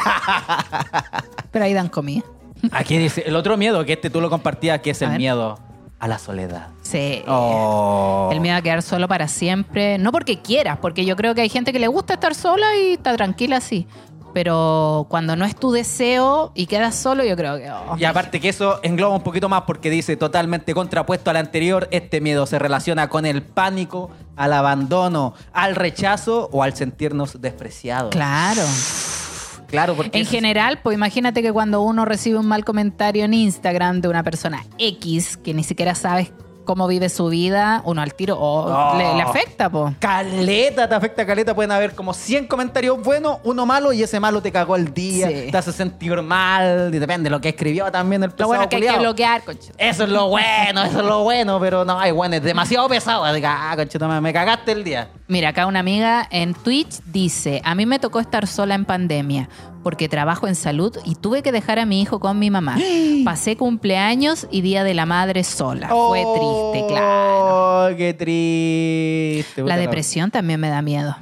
Pero ahí dan comida. Aquí dice, el otro miedo, que este tú lo compartías, que es A el ver. miedo a la soledad. Sí. Oh. El miedo a quedar solo para siempre. No porque quieras, porque yo creo que hay gente que le gusta estar sola y está tranquila así. Pero cuando no es tu deseo y quedas solo, yo creo que... oh. Y aparte que eso engloba un poquito más porque dice totalmente contrapuesto al anterior, este miedo se relaciona con el pánico, al abandono, al rechazo o al sentirnos despreciados. Claro. Claro, porque En eso- general, pues imagínate que cuando uno recibe un mal comentario en Instagram de una persona X que ni siquiera sabes cómo vive su vida, uno al tiro oh, Oh. le, le afecta, pues. Caleta, te afecta caleta. Pueden haber como cien comentarios buenos, uno malo y ese malo te cagó el día, Sí. te hace sentir mal. Y depende de lo que escribió también el Lo pesado bueno es que hay que culiao. bloquear, concha. Eso es lo bueno, eso es lo bueno, pero no, hay bueno, es demasiado pesado. Así que, ah, conchito, me, me cagaste el día. Mira, acá una amiga en Twitch dice, a mí me tocó estar sola en pandemia porque trabajo en salud y tuve que dejar a mi hijo con mi mamá. Pasé cumpleaños y Día de la Madre sola. Fue triste, claro. Oh, qué triste. La Puta, depresión también me da miedo.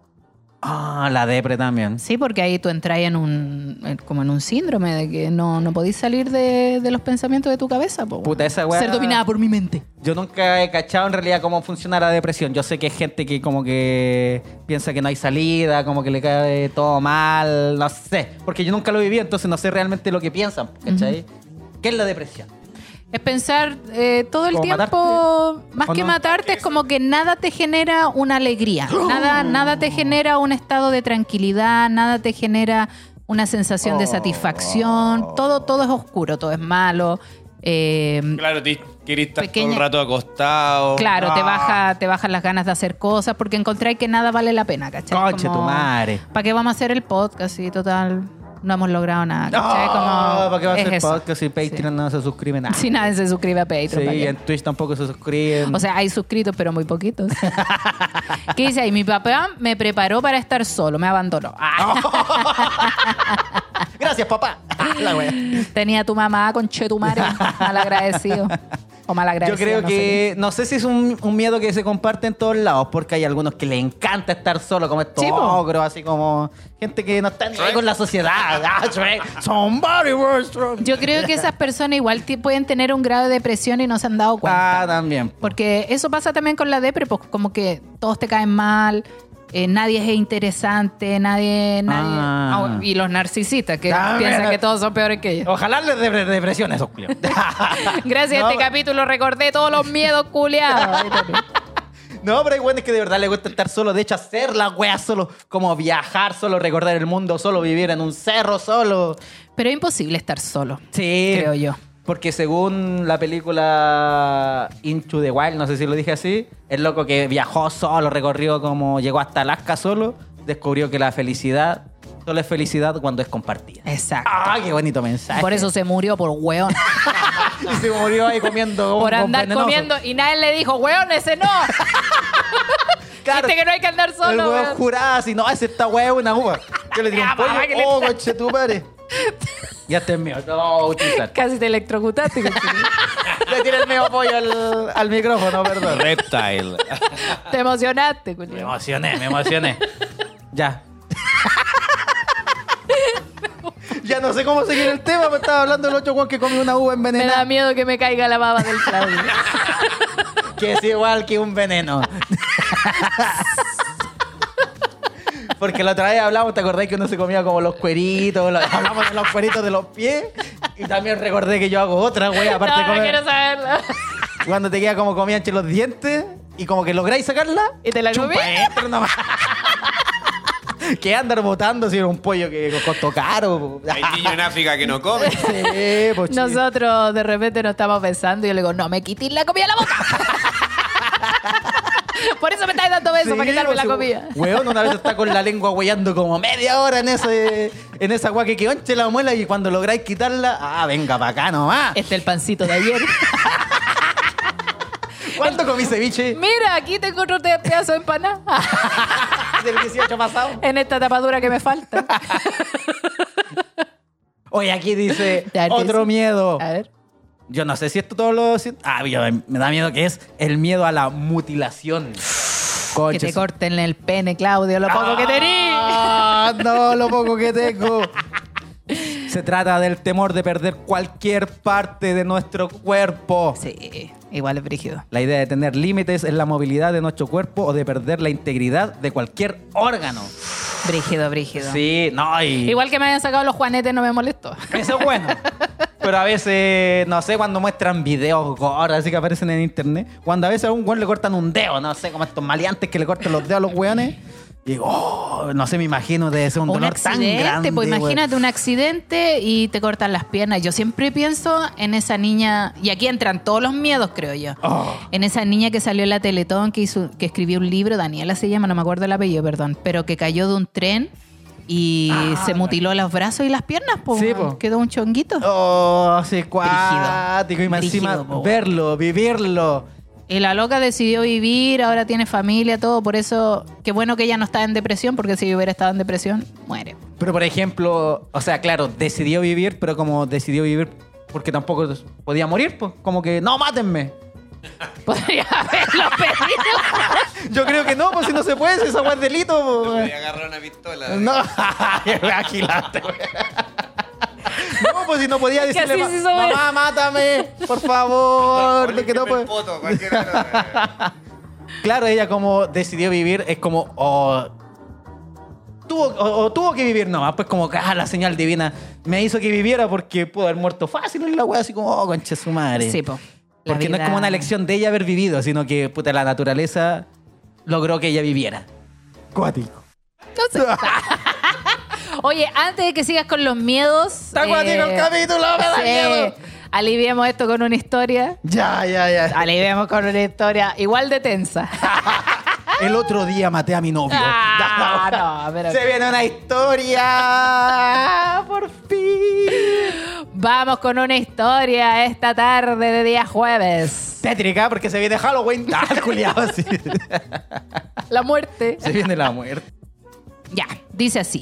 Ah, la depre también. Sí, porque ahí tú entras en un, en- como en un síndrome de que no, no podís salir de, de los pensamientos de tu cabeza. Po. Puta, esa weá. Ser dominada por mi mente. Yo nunca he cachado en realidad cómo funciona la depresión. Yo sé que hay gente que como que piensa que no hay salida, como que le cae todo mal, no sé. Porque yo nunca lo viví, entonces no sé realmente lo que piensan, ¿cachai? ¿Qué es la depresión? Es pensar eh, todo el ¿Como tiempo, matarte? más ¿O que no? matarte, es como que nada te genera una alegría. Nada, nada te genera un estado de tranquilidad, nada te genera una sensación de satisfacción. Todo, todo es oscuro, todo es malo. Eh, Claro, te querés estar Pequeña- todo el rato acostado. Claro, te Ah. baja, te bajan las ganas de hacer cosas porque encontráis que nada vale la pena, ¿cachai? Conche tu madre. ¿Para qué vamos a hacer el podcast? Y total, no hemos logrado nada, ¿cachai? No, Como, ¿para qué va a es hacer eso. podcast si Patreon no se suscribe nada? Si nadie se suscribe a Patreon. Sí, ¿para qué? en Twitch tampoco se suscriben. O sea, hay suscritos, pero muy poquitos. ¿Qué dice ahí? Mi papá me preparó para estar solo, me abandonó. Ah. Gracias, papá. La wea. Tenía tu mamá con chetumare, mal agradecido. O mal Yo agradecido. creo no sé que, no sé si es un, un miedo que se comparte en todos lados, porque hay algunos que les encanta estar solo, como estos Sí, po. ogros, así como gente que no está ni ahí con la sociedad. Ah, Shrek. Somebody was strong. qué. Yo creo que esas personas igual ti- pueden tener un grado de depresión y no se han dado cuenta. Ah, también. Porque eso pasa también con la depre, pues como que todos te caen mal, eh, nadie es interesante, nadie... nadie Ah. Ah, y los narcisistas que Ah, piensan mira. que todos son peores que ellos. Ojalá les dé depresión a esos culiados. Gracias No, a este capítulo recordé todos los miedos culiados. No, pero hay güeyes que de verdad les gusta estar solo. De hecho, hacer la wea solo, como viajar solo, recordar el mundo solo, vivir en un cerro solo. Pero es imposible estar solo, Sí. creo yo. Porque según la película Into the Wild, no sé si lo dije así, el loco que viajó solo, recorrió como llegó hasta Alaska solo, descubrió que la felicidad solo es felicidad cuando es compartida. Exacto. ¡Ah, qué bonito mensaje! Por eso se murió por hueón. Y se murió ahí comiendo por hongos andar venenosos. comiendo y nadie le dijo, hueón, ese no. Claro. Viste que no hay que andar El solo, hueón hueón. juraba así, no, ese está huevo, una uva. Yo le digo, Ya, un pollo, mamá, ¿qué le oh, pasa? coche tu madre. Ya está mío, no voy a utilizar. Casi te electrocutaste. cochino. Le tiré el medio pollo al, al micrófono, perdón. Reptile. Te emocionaste, Me culiao. emocioné, me emocioné. Ya. Ya no sé cómo seguir el tema, pero estaba hablando del ocho Juan que comió una uva Me da envenenada. miedo que me caiga la baba del Claudio. Que es igual que un veneno. Porque la otra vez hablamos, ¿te acordás que uno se comía como los cueritos? Lo- hablamos de los cueritos de los pies. Y también recordé que yo hago otra, güey. Aparte No, de no comer, quiero saberlo. cuando te queda como comida entre los dientes y como que lográis sacarla. ¿Y te la chupa comí? adentro nomás. Que andar botando si era un pollo que costó caro. Hay niños en África que no comen. Sí, pues, chico. Nosotros de repente nos estamos pensando y yo le digo, no me quites la comida de la boca. Por eso me estáis dando besos, Sí, para quitarme pues, la sí, comida. Weón, una vez está con la lengua huellando como media hora en ese en esa agua que quionche la muela y cuando lográis quitarla, ah, venga para acá nomás. Este es el pancito de ayer. ¿Cuánto comí ceviche Mira, aquí tengo otro te- pedazo de empanada. del dieciocho pasado? En esta tapadura que me falta. Oye, aquí dice Ya, ¿qué otro dice? miedo. A ver. Yo no sé si esto todo lo... si- Ah, yo- me da miedo que es el miedo a la mutilación. Que Conche te su- corten el pene, Claudio, lo poco que tenés. Ah, no, lo poco que tengo. Se trata del temor de perder cualquier parte de nuestro cuerpo. Sí, igual es brígido. La idea de tener límites en la movilidad de nuestro cuerpo o de perder la integridad de cualquier órgano. Brígido, brígido. Sí, no, y... Igual que me hayan sacado los juanetes no me molestó. Eso es bueno. Pero a veces, no sé, cuando muestran videos gore, así que aparecen en internet, cuando a veces a un weón le cortan un dedo, no sé, como estos maleantes que le cortan los dedos a los weones, y digo, oh, no sé, me imagino de ser un Un dolor tan accidente, grande. pues weón. imagínate un accidente y te cortan las piernas. Yo siempre pienso en esa niña, y aquí entran todos los miedos, creo yo. Oh. En esa niña que salió en la Teletón, que, hizo, que escribió un libro, Daniela se llama, no me acuerdo el apellido, perdón, pero que cayó de un tren y Ah, se mutiló los brazos y las piernas, pues Sí, po. quedó un chonguito. Oh, sí, cuático. Y más Brígido, encima, po. verlo, vivirlo. Y la loca decidió vivir, ahora tiene familia, todo, por eso, qué bueno que ella no está en depresión, porque si hubiera estado en depresión, muere. Pero, por ejemplo, o sea, claro, decidió vivir, pero como decidió vivir porque tampoco podía morir, pues, como que, no, mátenme. Podría haberlo pedido. Yo creo que no, pues si no se puede, si esa weá es delito. Voy Pues. a agarrar una pistola. No, agilaste, güey. No, pues si no podía Es que decirle, así ma- se hizo ver. mamá, mátame, por favor. Ponle que no el puede- poto, cualquiera. Claro, ella como decidió vivir, es como, oh, tuvo, o, o tuvo que vivir nomás, pues como que ah, la señal divina me hizo que viviera porque pudo haber muerto fácil en la wea, así como, oh, conche su madre. Sí, po. La Porque no es vida- como una elección de ella haber vivido, sino que, puta, la naturaleza logró que ella viviera. Cuático. No sé. Oye, antes de que sigas con los miedos. Está cuático el capítulo, me da sí, miedo. aliviemos esto con una historia. Ya, ya, ya. Aliviemos con una historia igual de tensa. El otro día maté a mi novio. Ah, no, pero- Se viene una historia. Por fin. Vamos con una historia esta tarde de día jueves. Tétrica, porque se viene Halloween. Ah, culiado, sí. La muerte. Se viene la muerte. Ya, dice así.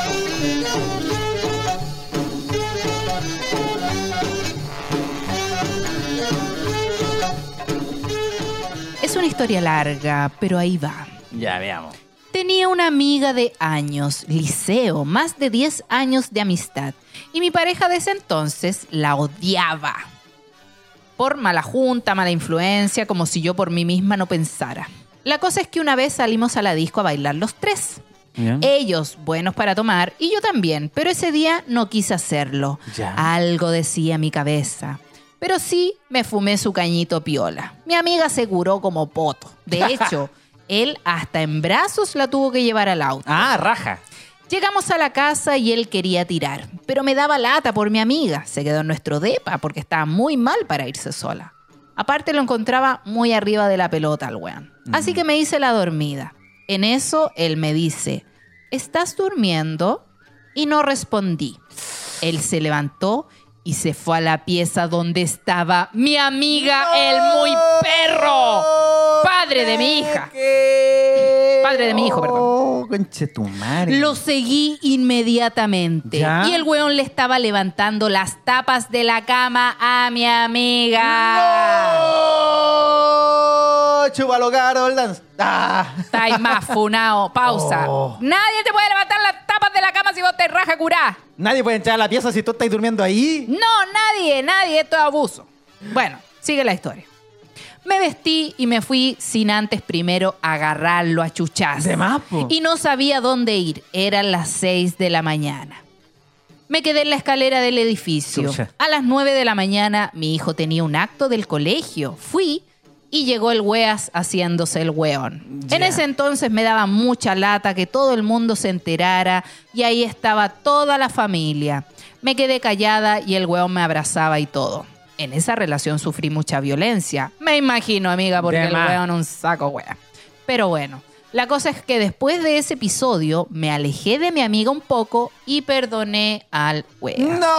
Es una historia larga, pero ahí va. Ya, veamos. Tenía una amiga de años, liceo, más de diez años de amistad. Y mi pareja de ese entonces la odiaba. Por mala junta, mala influencia, como si yo por mí misma no pensara. La cosa es que una vez salimos a la disco a bailar los tres. ¿Ya? Ellos buenos para tomar y yo también, pero ese día no quise hacerlo. Ya. Algo decía mi cabeza. Pero sí me fumé su cañito piola. Mi amiga aseguró como poto. De hecho, él hasta en brazos la tuvo que llevar al auto. Ah, raja. Llegamos a la casa y él quería tirar, pero me daba lata por mi amiga. Se quedó en nuestro depa porque estaba muy mal para irse sola. Aparte lo encontraba muy arriba de la pelota al weón. Así que me hice la dormida. En eso él me dice, ¿estás durmiendo? Y no respondí. Él se levantó y se fue a la pieza donde estaba mi amiga, el muy perro, padre de mi hija. ¿Qué? Padre de mi hijo, perdón. Oh, conche tu madre. Lo seguí inmediatamente. ¿Ya? Y el weón le estaba levantando las tapas de la cama a mi amiga. ¡No! ¡Chúpalo, Carol Dance! ¡Ah! Estáis más funao. Pausa. Oh. Nadie te puede levantar las tapas de la cama si vos te raja curá. Nadie puede entrar a la pieza si tú estás durmiendo ahí. No, nadie, nadie. Esto es abuso. Bueno, sigue la historia. Me vestí y me fui sin antes primero agarrarlo a chuchazos. De más, po. Y no sabía dónde ir. Eran las seis de la mañana. Me quedé en la escalera del edificio. Chucha. A las nueve de la mañana mi hijo tenía un acto del colegio. Fui y llegó el weas haciéndose el weón. Ya. En ese entonces me daba mucha lata que todo el mundo se enterara y ahí estaba toda la familia. Me quedé callada y el weón me abrazaba y todo. En esa relación sufrí mucha violencia. Me imagino, amiga, porque De el más. weón un saco wea. Pero bueno, la cosa es que después de ese episodio me alejé de mi amiga un poco y perdoné al wea.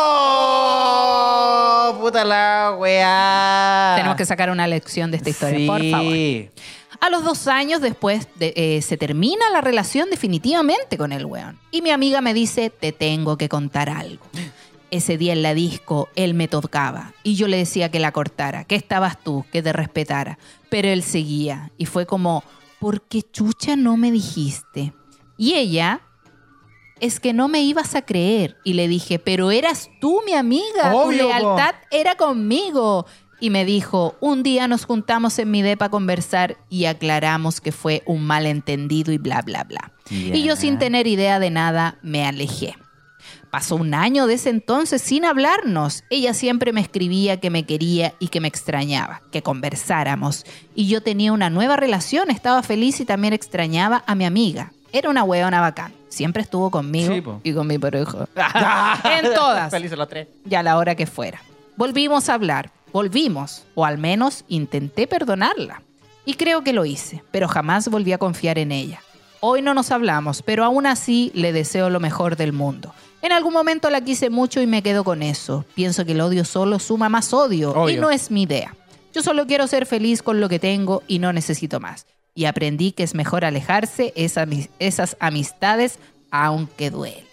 ¡No! ¡Puta la weá! Tenemos que sacar una lección de esta historia, Sí. por favor. A los dos años después de- eh, se termina la relación definitivamente con el weón. Y mi amiga me dice, te tengo que contar algo. Ese día en la disco, él me tocaba y yo le decía que la cortara, que estabas tú, que te respetara. Pero él seguía y fue como, ¿por qué chucha no me dijiste? Y ella, es que no me ibas a creer. Y le dije, pero eras tú mi amiga, Obvio, tu po. lealtad era conmigo. Y me dijo, un día nos juntamos en mi depa a conversar y aclaramos que fue un malentendido y bla, bla, bla. Ya. Y yo sin tener idea de nada me alejé. Pasó un año de ese entonces sin hablarnos. Ella siempre me escribía que me quería y que me extrañaba, que conversáramos. Y yo tenía una nueva relación, estaba feliz y también extrañaba a mi amiga. Era una hueona bacán. Siempre estuvo conmigo Sí, po. y con mi pareja. En todas. Felices los tres. Y a la hora que fuera. Volvimos a hablar. Volvimos. O al menos intenté perdonarla. Y creo que lo hice, pero jamás volví a confiar en ella. Hoy no nos hablamos, pero aún así le deseo lo mejor del mundo. En algún momento la quise mucho y me quedo con eso. Pienso que el odio solo suma más odio Obvio. y no es mi idea. Yo solo quiero ser feliz con lo que tengo y no necesito más. Y aprendí que es mejor alejarse esa- esas amistades aunque duela.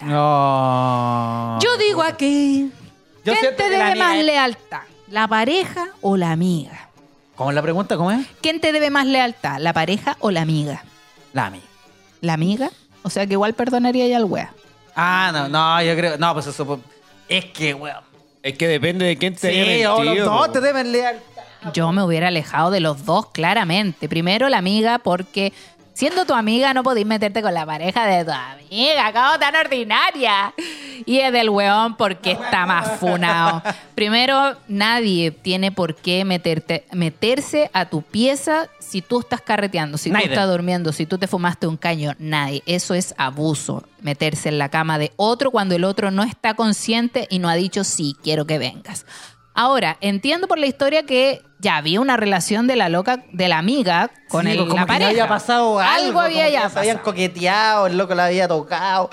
No. Yo digo aquí, Yo ¿quién siento te que la debe amiga más es- lealtad? ¿La pareja o la amiga? ¿Cómo es la pregunta? ¿Cómo es? ¿Quién te debe más lealtad? ¿La pareja o la amiga? La amiga. ¿La amiga? O sea que igual perdonaría ya al wea. Ah, no, no, yo creo. No, pues eso. pues, Es que, weón. Es que depende de quién te haya Sí, o los mentido, dos po. te deben lealtad. Yo me hubiera alejado de los dos claramente. Primero la amiga porque siendo tu amiga no podís meterte con la pareja de tu amiga. ¿Cómo tan ordinaria? Y es del weón porque está más funado. Primero, nadie tiene por qué meterte, meterse a tu pieza si tú estás carreteando, si Nadie. tú estás durmiendo, si tú te fumaste un caño. Nadie. Eso es abuso. Meterse en la cama de otro cuando el otro no está consciente y no ha dicho sí, quiero que vengas. Ahora, entiendo por la historia que ya había una relación de la loca, de la amiga con Sí, el, pues, como la que pareja. había pasado algo. Algo había como ya que se habían pasado. coqueteado, el loco la había tocado.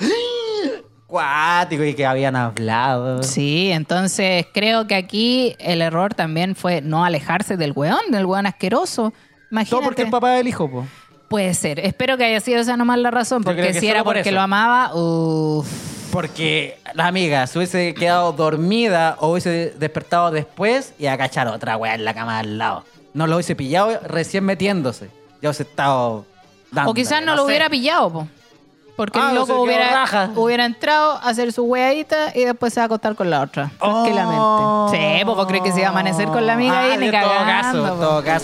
Cuático y que habían hablado. Sí, entonces creo que aquí el error también fue no alejarse del weón, del weón asqueroso. Imagínate. Todo porque el papá del hijo, po. Puede ser. Espero que haya sido esa nomás la razón, Yo porque creo que si solo era por porque eso. lo amaba, uff. Porque la amiga se hubiese quedado dormida o hubiese despertado después y a cachar otra weá en la cama al lado. No lo hubiese pillado recién metiéndose. Ya hubiese estado dando. O quizás no, lo hubiera pillado, po. Porque Ah, el o sea, loco quedó hubiera, raja. hubiera entrado a hacer su weadita y después se va a acostar con la otra. Oh. Tranquilamente. Sí, pues vos crees que se iba a amanecer con la amiga ahí Ah, ni en todo cagando, caso, en po. todo caso.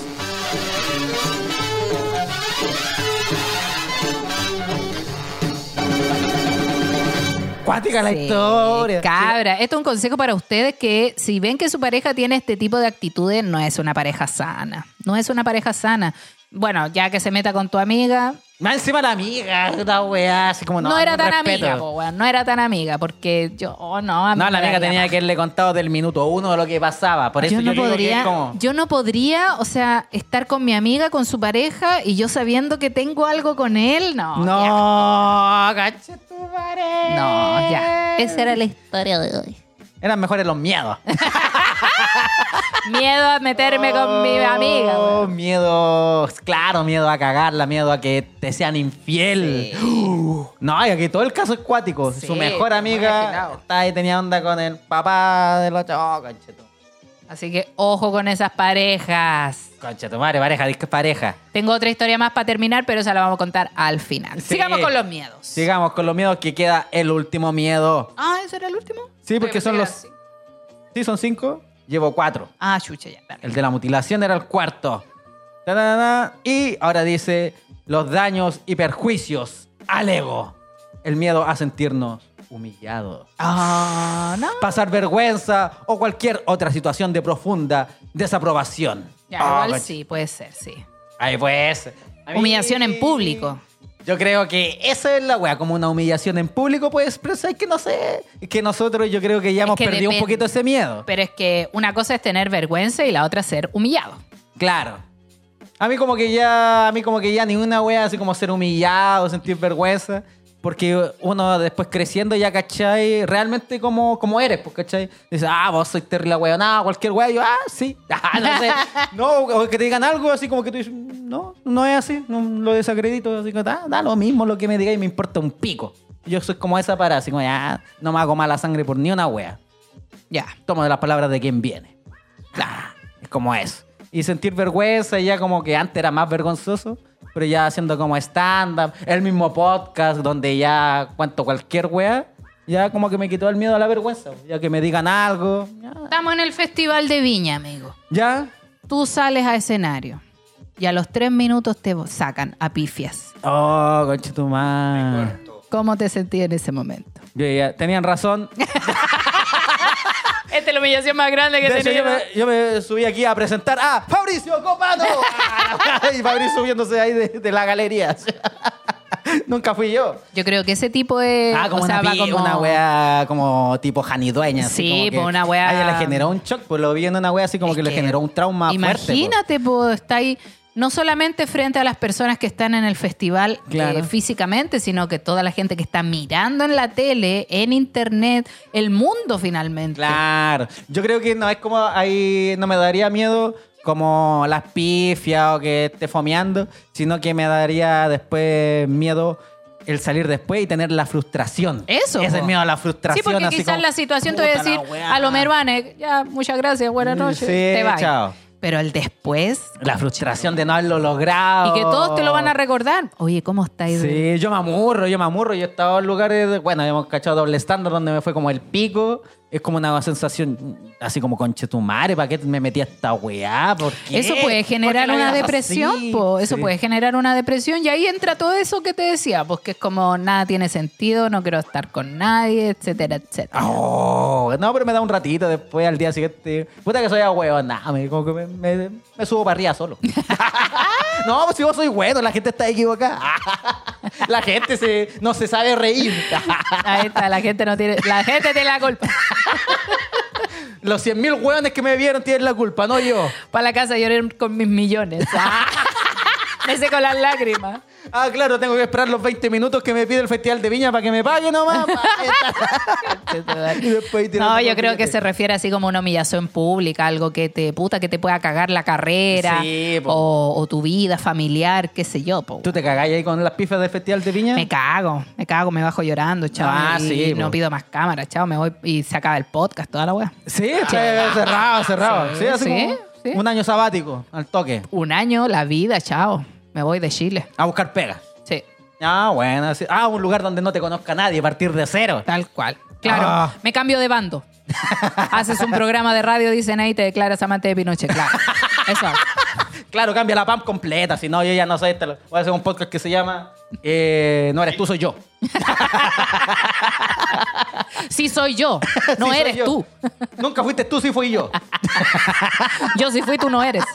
Cuática la Sí, historia. Cabra, esto es un consejo para ustedes que si ven que su pareja tiene este tipo de actitudes, no es una pareja sana. No es una pareja sana. Bueno, ya que se meta con tu amiga, Más encima la amiga, una weá, así como no, no. era un tan respeto. amiga, po, weón, no era tan amiga, porque yo, oh, no, a mí No, me la amiga daría tenía paja. que haberle contado del minuto uno de lo que pasaba. Por eso yo yo, no digo que podría, es como... yo no podría, o sea, estar con mi amiga, con su pareja y yo sabiendo que tengo algo con él, no. No, caché tu madre. ya. No, ya. Esa era la historia de hoy. Eran mejores los miedos. Miedo a meterme con mi amiga. Oh, weón. miedo, claro, miedo a cagarla, miedo a que te sean infiel. Uh, no, y aquí todo el caso es cuático. Sí, Su mejor muy amiga imaginado. está ahí, tenía onda con el papá de los chavos. Oh, concheto. Así que ojo con esas parejas. Concheto, madre, pareja, disque pareja. Tengo otra historia más para terminar, pero esa la vamos a contar al final. Sí. Sigamos con los miedos. Sigamos con los miedos, que queda el último miedo. Ah, ¿ese era el último? Sí, porque Yo son pensé los. que era Sí, son cinco. Llevo cuatro. así. Ah, chucha, ya. Dale. El de la mutilación era el cuarto. Ta, ta, ta, ta. Y ahora dice los daños y perjuicios al ego. El miedo a sentirnos humillados. Ah, no. Pasar vergüenza o cualquier otra situación de profunda desaprobación. Ya, Ah, igual concha. sí, puede ser, sí. Ahí pues. a mí- Humillación en público. Yo creo que esa es la wea, como una humillación en público, pues, pero es que no sé. Es que nosotros yo creo que ya Es hemos que perdido un depende. poquito ese miedo. Pero es que una cosa es tener vergüenza y la otra es ser humillado. Claro. A mí como que ya, a mí como que ya ni una wea así como ser humillado, sentir vergüenza. Porque uno después creciendo ya, ¿cachai? Realmente como, como eres, pues, ¿cachai? Dices, ah, vos sois terrible wea, nada, cualquier wea. Y yo, ah, sí. Ah, no sé. No, o que te digan algo así como que tú dices, no, no es así, no lo desacredito. Así que, ah, da lo mismo lo que me digáis, me importa un pico. Yo soy como esa para, así como, ah, no me hago mala sangre por ni una wea. Ya. Tomo de las palabras de quien viene. Claro, es como eso. Y sentir vergüenza, ya como que antes era más vergonzoso, pero ya haciendo como stand-up, el mismo podcast donde ya cuento cualquier wea, ya como que me quitó el miedo a la vergüenza. Ya que me digan algo. Ya. Estamos en el Festival de Viña, amigo. ¿Ya? Tú sales a escenario y a los tres minutos te sacan a pifias. Oh, conchetumar. ¿Cómo te sentías en ese momento? Yo ya, tenían razón. Esta es la humillación más grande que De hecho, yo tenía. me, yo me subí aquí a presentar a Fabricio Copano. Y Fabricio subiéndose ahí de, de la galería. Nunca fui yo. Yo creo que ese tipo es. Ah, como o sea, una, va pi- como- una wea como tipo janidueña. así Sí, como que pues una wea- A ella le generó un shock, pues lo vi en una wea así como Es que, le que generó un trauma fuerte. pues. Imagínate, pues, está ahí no solamente frente a las personas que están en el festival Claro. eh, físicamente, sino que toda la gente que está mirando en la tele, en internet, el mundo finalmente. Claro. Yo creo que no es como ahí, no me daría miedo como las pifias o que esté fomeando, sino que me daría después miedo el salir después y tener la frustración. Eso, Es el po. miedo a la frustración. Sí, porque así quizás como, la situación te voy a puta la decir weá. a lo Meruane, ya, muchas gracias, buenas noches, Sí, te vas. chao. Pero el después, La frustración de no haberlo logrado. y que todos te lo van a recordar. Oye, ¿cómo estáis? Sí, yo me amurro, yo me amurro. Yo he estado en lugares, de- bueno, hemos cachado doble estándar donde me fue como el pico. Es como una sensación así como conchetumare, ¿para qué me metí a esta weá? ¿Por qué? Eso puede generar ¿Por qué la una vida es depresión, así? po. Eso Sí. puede generar una depresión y ahí entra todo eso que te decía, pues que es como nada tiene sentido, no quiero estar con nadie, etcétera, etcétera. Oh, no, pero me da un ratito después, al día siguiente. Puta que soy a huevo, nada, me, como que me, me- me subo para arriba solo. No, pues si vos soy bueno, la gente está equivocada. La gente se, no se sabe reír. Ahí está, la gente no tiene, la gente tiene la culpa. Los cien mil hueones que me vieron tienen la culpa, no yo. Para la casa lloré con mis millones. Me seco las lágrimas. Ah, claro, tengo que esperar los veinte minutos que me pide el Festival de Viña para que me pague nomás. Y después tiran No, otro yo creo que billete. se refiere así como una humillación pública, algo que te puta que te pueda cagar la carrera Sí, po. o, o tu vida familiar, qué sé yo. Po. ¿Tú te cagáis ahí con las pifas del Festival de Viña? Me cago, me cago, me bajo llorando, chao. Ah, y sí, no po. pido más cámaras, chao, me voy y se acaba el podcast, toda la weá. Sí, eh, cerrado, cerrado. Sí, Sí, así sí, como sí. un año sabático, al toque. Un año, la vida, chao. Me voy de Chile. A buscar pega. Sí, Ah, bueno. Sí. Ah, un lugar donde no te conozca nadie, partir de cero. tal cual. Claro, Ah. me cambio de bando. Haces un programa de radio, dicen ahí, te declaras amante de Pinochet, claro. Eso. Claro, cambia la P A M completa, si no, yo ya no sé. Te lo- voy a hacer un podcast que se llama eh, No eres tú, soy yo. Sí soy yo, no Sí, soy eres yo. tú. Nunca fuiste tú, sí fui yo. Yo sí fui, tú no eres.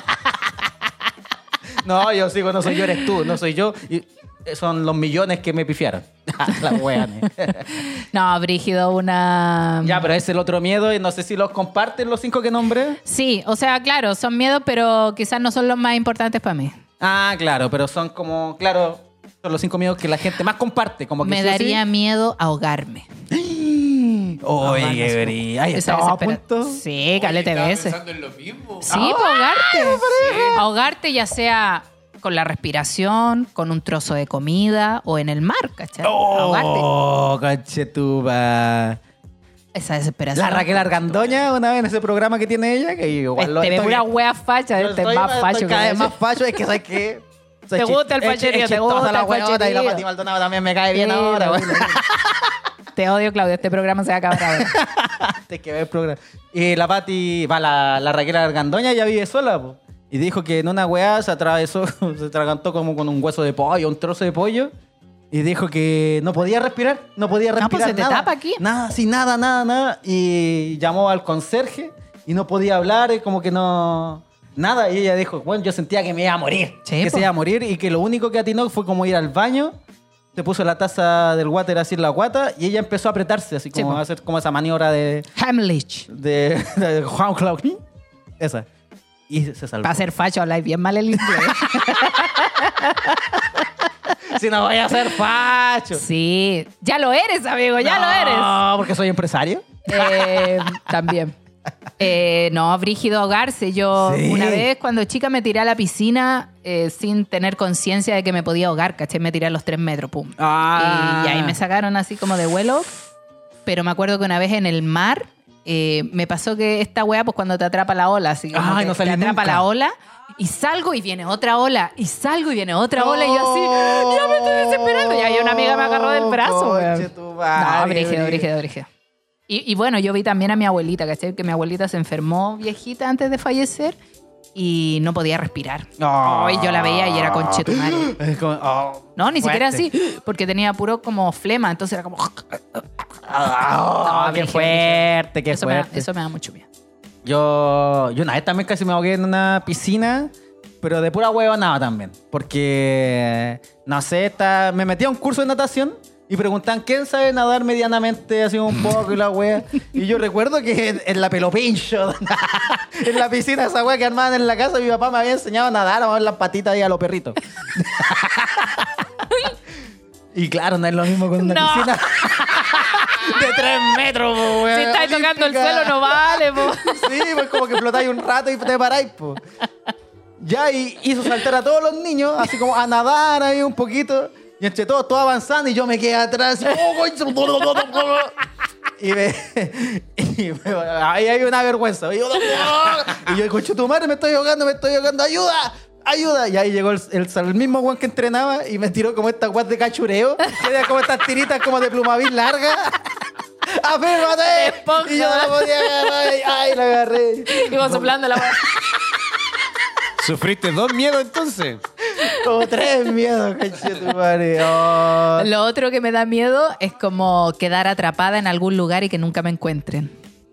No, yo sigo, no soy yo, eres tú, no soy yo. Y son los millones que me pifiaron. La wea. No, Brígido, una... Ya, pero ese es el otro miedo y no sé si los comparten los cinco que nombré. Sí, o sea, claro, son miedos, pero quizás no son los más importantes para mí. Ah, claro, pero son como, claro, son los cinco miedos que la gente más comparte. Como que Me sí o sí. daría miedo ahogarme. Oye, Ahogarnos, qué po. brí. Ahí Esa estamos a desespera- punto. Sí, calete Estaba veces. pensando en lo mismo. Sí, pues, ahogarte. Ahogarte ya sea con la respiración, con un trozo de comida o en el mar, ¿cachai? Ahogarte. Oh, conchetuba. Esa desesperación. La Raquel Argandoña, una vez en ese programa que tiene ella, que igual lo Te ve estoy- pura wea facha, yo este es estoy- más facho estoy que cada vez yo. más facho, es que ¿sabes qué? Soy Te chist- gusta el es- facherío, es te chistosa gusta la el weona, y la facherío. Pati Maldonado también me cae bien Sí, ahora, pues, weón. Te odio, Claudio. Este programa se va a acabar ahora. Antes que ver el programa. Y la Pati, va, la, la Raquel Argandoña ya vive sola, po. Y dijo que en una weá se atravesó, se atragantó como con un hueso de pollo, un trozo de pollo. Y dijo que no podía respirar, no podía No, respirar. pues se te nada, tapa aquí. Nada, sí, nada, nada, nada. Y llamó al conserje y no podía hablar, y como que no. Nada. Y ella dijo, bueno, yo sentía que me iba a morir. Sí, que po. se iba a morir y que lo único que atinó fue como ir al baño. Se puso la taza del water así en la guata y ella empezó a apretarse, así Sí, como po. a hacer como esa maniobra de. Hamlich. de, de Juan Claudio. Esa. Y se salvó. Para ser facho, habláis bien mal el inglés. Si no voy a ser facho. Sí. Ya lo eres, amigo, ya lo eres. No, porque soy empresario. Eh, también. Eh, no, brígido ahogarse. Yo Sí. una vez cuando chica me tiré a la piscina eh, sin tener conciencia de que me podía ahogar, ¿cachai? Me tiré a los tres metros, pum. Ah. Y, y ahí me sacaron así como de vuelo. Pero me acuerdo que una vez en el mar eh, me pasó que esta weá, pues cuando te atrapa la ola, así como Ay, que no salí te atrapa nunca. la ola. Y salgo y viene otra ola. Y salgo y viene otra ola. Y yo así, ya me estoy desesperando. Y ahí una amiga me agarró del brazo. weón. Conche tu No, madre, brígido, brígido. brígido, brígido. Y, y bueno, yo vi también a mi abuelita, ¿cachai? Que mi abuelita se enfermó viejita antes de fallecer y no podía respirar. No. Y yo la veía y era conchetumare. Es como, oh, No, ni siquiera fuerte. así, porque tenía puro como flema, entonces era como... Ah, No, qué brígido, fuerte, qué eso, me da, fuerte. eso me da mucho miedo. Yo, yo una vez también casi me ahogué en una piscina, pero de pura huevonada también. Porque, no sé, está, me metí a un curso de natación y preguntaban quién sabe nadar medianamente, así un poco y la wea. Y yo recuerdo que en, en la pelopincho, en la piscina, esa wea que armaban en la casa, mi papá me había enseñado a nadar, a mover las patitas ahí a los perritos. Y claro, no es lo mismo con una No. piscina de tres metros, po, weón. Si estáis tocando el olímpica. suelo no vale, po. Sí, pues como que flotáis un rato y te paráis, pues. Ya, y hizo saltar a todos los niños, así como a nadar ahí un poquito. Y entre todos, todos avanzando, y yo me quedé atrás. Así, oh, concha. Y me, y me- ahí hay una vergüenza. Y yo, y yo, concha tu madre, me estoy ahogando, me estoy ahogando, ayuda, ayuda. Y ahí llegó el, el, el mismo guan que entrenaba y me tiró como esta guas de cachureo, que era como estas tiritas como de plumavit larga. ¡Afírmate! Esponja. Y yo no la podía agarrar. y- ¡Ay, la agarré! Iba soplando la ¿Sufriste dos miedos entonces? Como tres miedos, conchetumare. Oh. Lo otro que me da miedo es como quedar atrapada en algún lugar y que nunca me encuentren.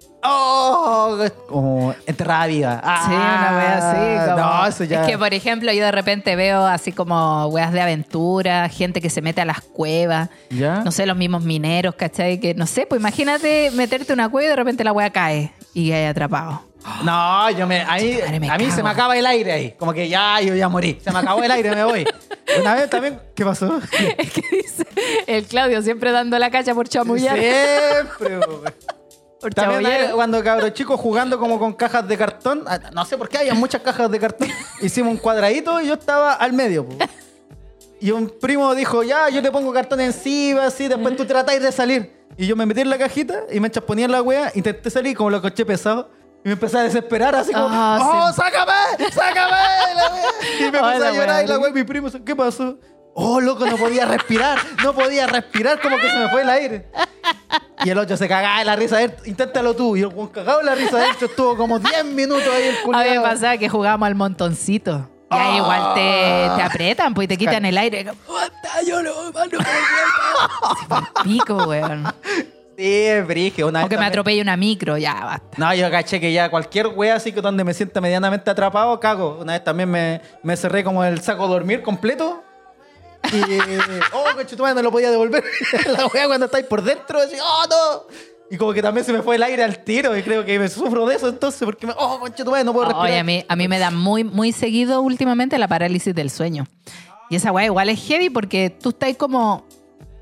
Oh, como enterrada viva. Ah, Sí, una wea así. Como... No, eso ya. Es que, por ejemplo, yo de repente veo así como weas de aventura, gente que se mete a las cuevas. ¿Ya? No sé, los mismos mineros, ¿cachai? Que no sé, pues imagínate meterte en una cueva y de repente la wea cae y hay atrapado. No, yo me. Ahí, Madre, me a mí cago. se me acaba el aire ahí. Como que ya, yo ya morí. Se me acabó el aire, me voy. Una vez también. ¿Qué pasó? Es que dice el Claudio siempre dando la cacha por chamullar. Siempre, po. Por También chamullar. hay- cuando cabros chicos jugando como con cajas de cartón, ah, no sé por qué había muchas cajas de cartón, hicimos un cuadradito y yo estaba al medio. Po. Y un primo dijo, ya, yo te pongo cartón encima, así, después tú tratáis de salir. Y yo me metí en la cajita y me chasponía en la wea, intenté salir como lo coché pesado. Y me empecé a desesperar así como, Ah, ¡oh, sí. sácame! ¡Sácame! La wea. Y me Ay, empecé la a llorar wea. y la wea, mi primo, ¿qué pasó? Oh, loco, no podía respirar, no podía respirar, como que se me fue el aire. Y el ocho se cagaba de la risa adentro. Inténtalo tú. Y el Juan cagado de la risa adentro estuvo como diez minutos ahí el A culiao. mí me pasaba que jugábamos al montoncito. Y ahí igual te, te apretan, pues y te quitan el aire. Como, "Basta, yo no, no puedo gritar". Pico, weón. Sí, es brige. Una O vez que me también- atropelle una micro, ya basta. No, yo caché que ya cualquier wea así que donde me sienta medianamente atrapado, cago. Una vez también me, me cerré como el saco dormir completo. Y, oh, conchetumare, no lo podía devolver. La wea cuando estáis por dentro, así, oh, no. Y como que también se me fue el aire al tiro. Y creo que me sufro de eso entonces, porque, me, oh, conchetumare, no puedo respirar. Oye, a mí, a mí me da muy, muy seguido últimamente la parálisis del sueño. Y esa weá igual es heavy porque tú estás como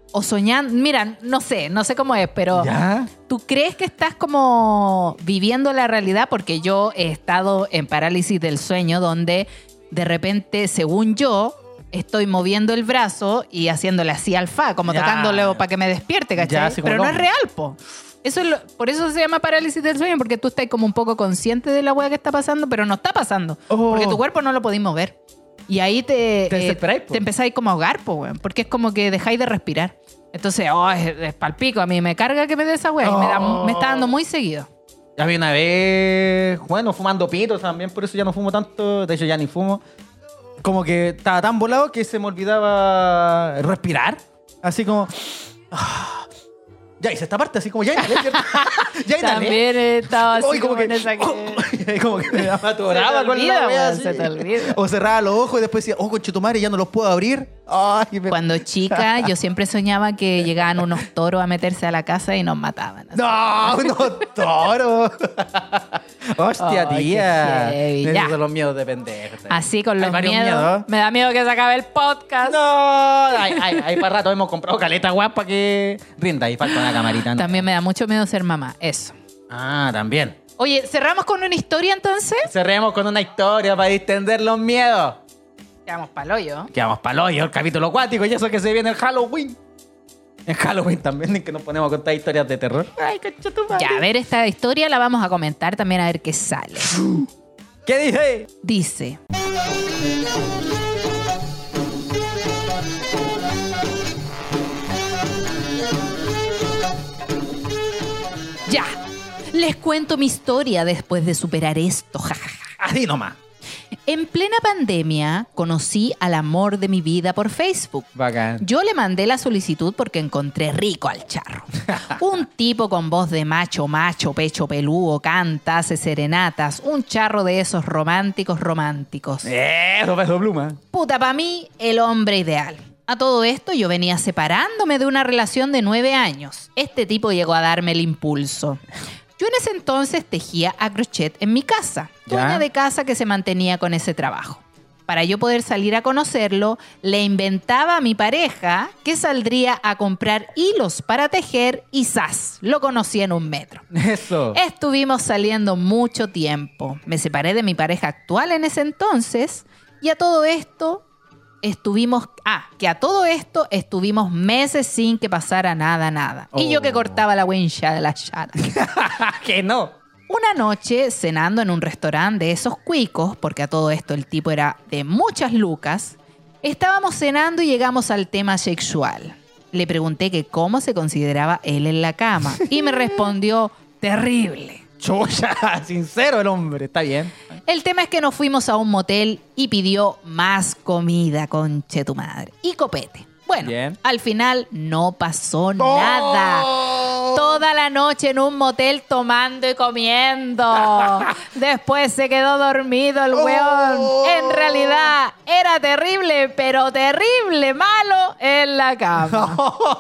o soñando, mira, no sé, no sé cómo es, pero ¿Ya? ¿tú crees que estás como viviendo la realidad? Porque yo he estado en parálisis del sueño donde de repente, según yo, estoy moviendo el brazo y haciéndole así al fa, como Ya. tocándolo para que me despierte, ¿cachai? Ya, así como Pero no el es real, po. Eso es lo- por eso se llama parálisis del sueño, porque tú estás como un poco consciente de la weá que está pasando, pero no está pasando. Oh. Porque tu cuerpo no lo podéis mover. Y ahí te, Te desesperáis, po. te empezáis como a ahogar, po, weón, porque es como que dejáis de respirar. Entonces, oh, es, es palpico. A mí me carga que me dé esa weá y me, da- Oh. me está dando muy seguido. Ya vi una vez, bueno, fumando pitos también, por eso ya no fumo tanto. De hecho, ya ni fumo. Como que estaba tan volado que se me olvidaba respirar. Así como. ah, ya hice esta parte, así como ya inhalé, ¿cierto? ya inhalé. También he estado así Uy, como, como que, en esa que... y como que me atoraba Se te con olvida, la wea weón, así. se te olvida. O cerraba los ojos y después decía, oh, conchetumare, ya no los puedo abrir. Ay, me... Cuando chica, yo siempre soñaba que llegaban unos toros a meterse a la casa y nos mataban. así. No, unos toros. Hostia, Ay, tía. qué heavy. Esos Ya. son los miedos de pendejo. Así con Hay los varios miedos. miedos. Me da miedo que se acabe el podcast. No, hay, hay, hay para rato hemos comprado caleta guapa que rinda. Ahí falta una camarita. ¿no? También me da mucho miedo ser mamá. Eso. Ah, también. Oye, ¿cerramos con una historia entonces? Cerremos con una historia para distender los miedos. Quedamos pa'l hoyo. Quedamos pa'l hoyo, el capítulo acuático y eso que se viene el Halloween. En Halloween también, en que nos ponemos a contar historias de terror. Ay, conchetumare. Ya, a ver, esta historia la vamos a comentar también a ver qué sale. ¿Qué dice? Dice... Ya, les cuento mi historia después de superar esto. jajaja. Así nomás. En plena pandemia conocí al amor de mi vida por Facebook. Bacán. Yo le mandé la solicitud porque encontré rico al charro. Un tipo con voz de macho, macho, pecho peludo, canta, hace serenatas. Un charro de esos románticos, románticos. Eso, peso pluma. Puta, para mí, el hombre ideal. A todo esto, yo venía separándome de una relación de nueve años. Este tipo llegó a darme el impulso. Yo en ese entonces tejía a crochet en mi casa, ¿Ya? dueña de casa que se mantenía con ese trabajo. Para yo poder salir a conocerlo, le inventaba a mi pareja que saldría a comprar hilos para tejer y ¡zas! Lo conocí en un metro. Eso. Estuvimos saliendo mucho tiempo. Me separé de mi pareja actual en ese entonces y a todo esto estuvimos... Ah, que a todo esto estuvimos meses sin que pasara nada, nada. Y yo que Oh. cortaba la wincha de la chara. que no. Una noche, cenando en un restaurante de esos cuicos, porque a todo esto el tipo era de muchas lucas, estábamos cenando y llegamos al tema sexual. Le pregunté que cómo se consideraba él en la cama y me respondió, terrible. Chucha, sincero el hombre. Está bien. El tema es que nos fuimos a un motel y pidió más comida, conche tu madre. Y copete. Bueno, Bien. al final no pasó nada. Toda la noche en un motel tomando y comiendo. Después se quedó dormido el weón. En realidad era terrible, pero terrible, malo en la cama.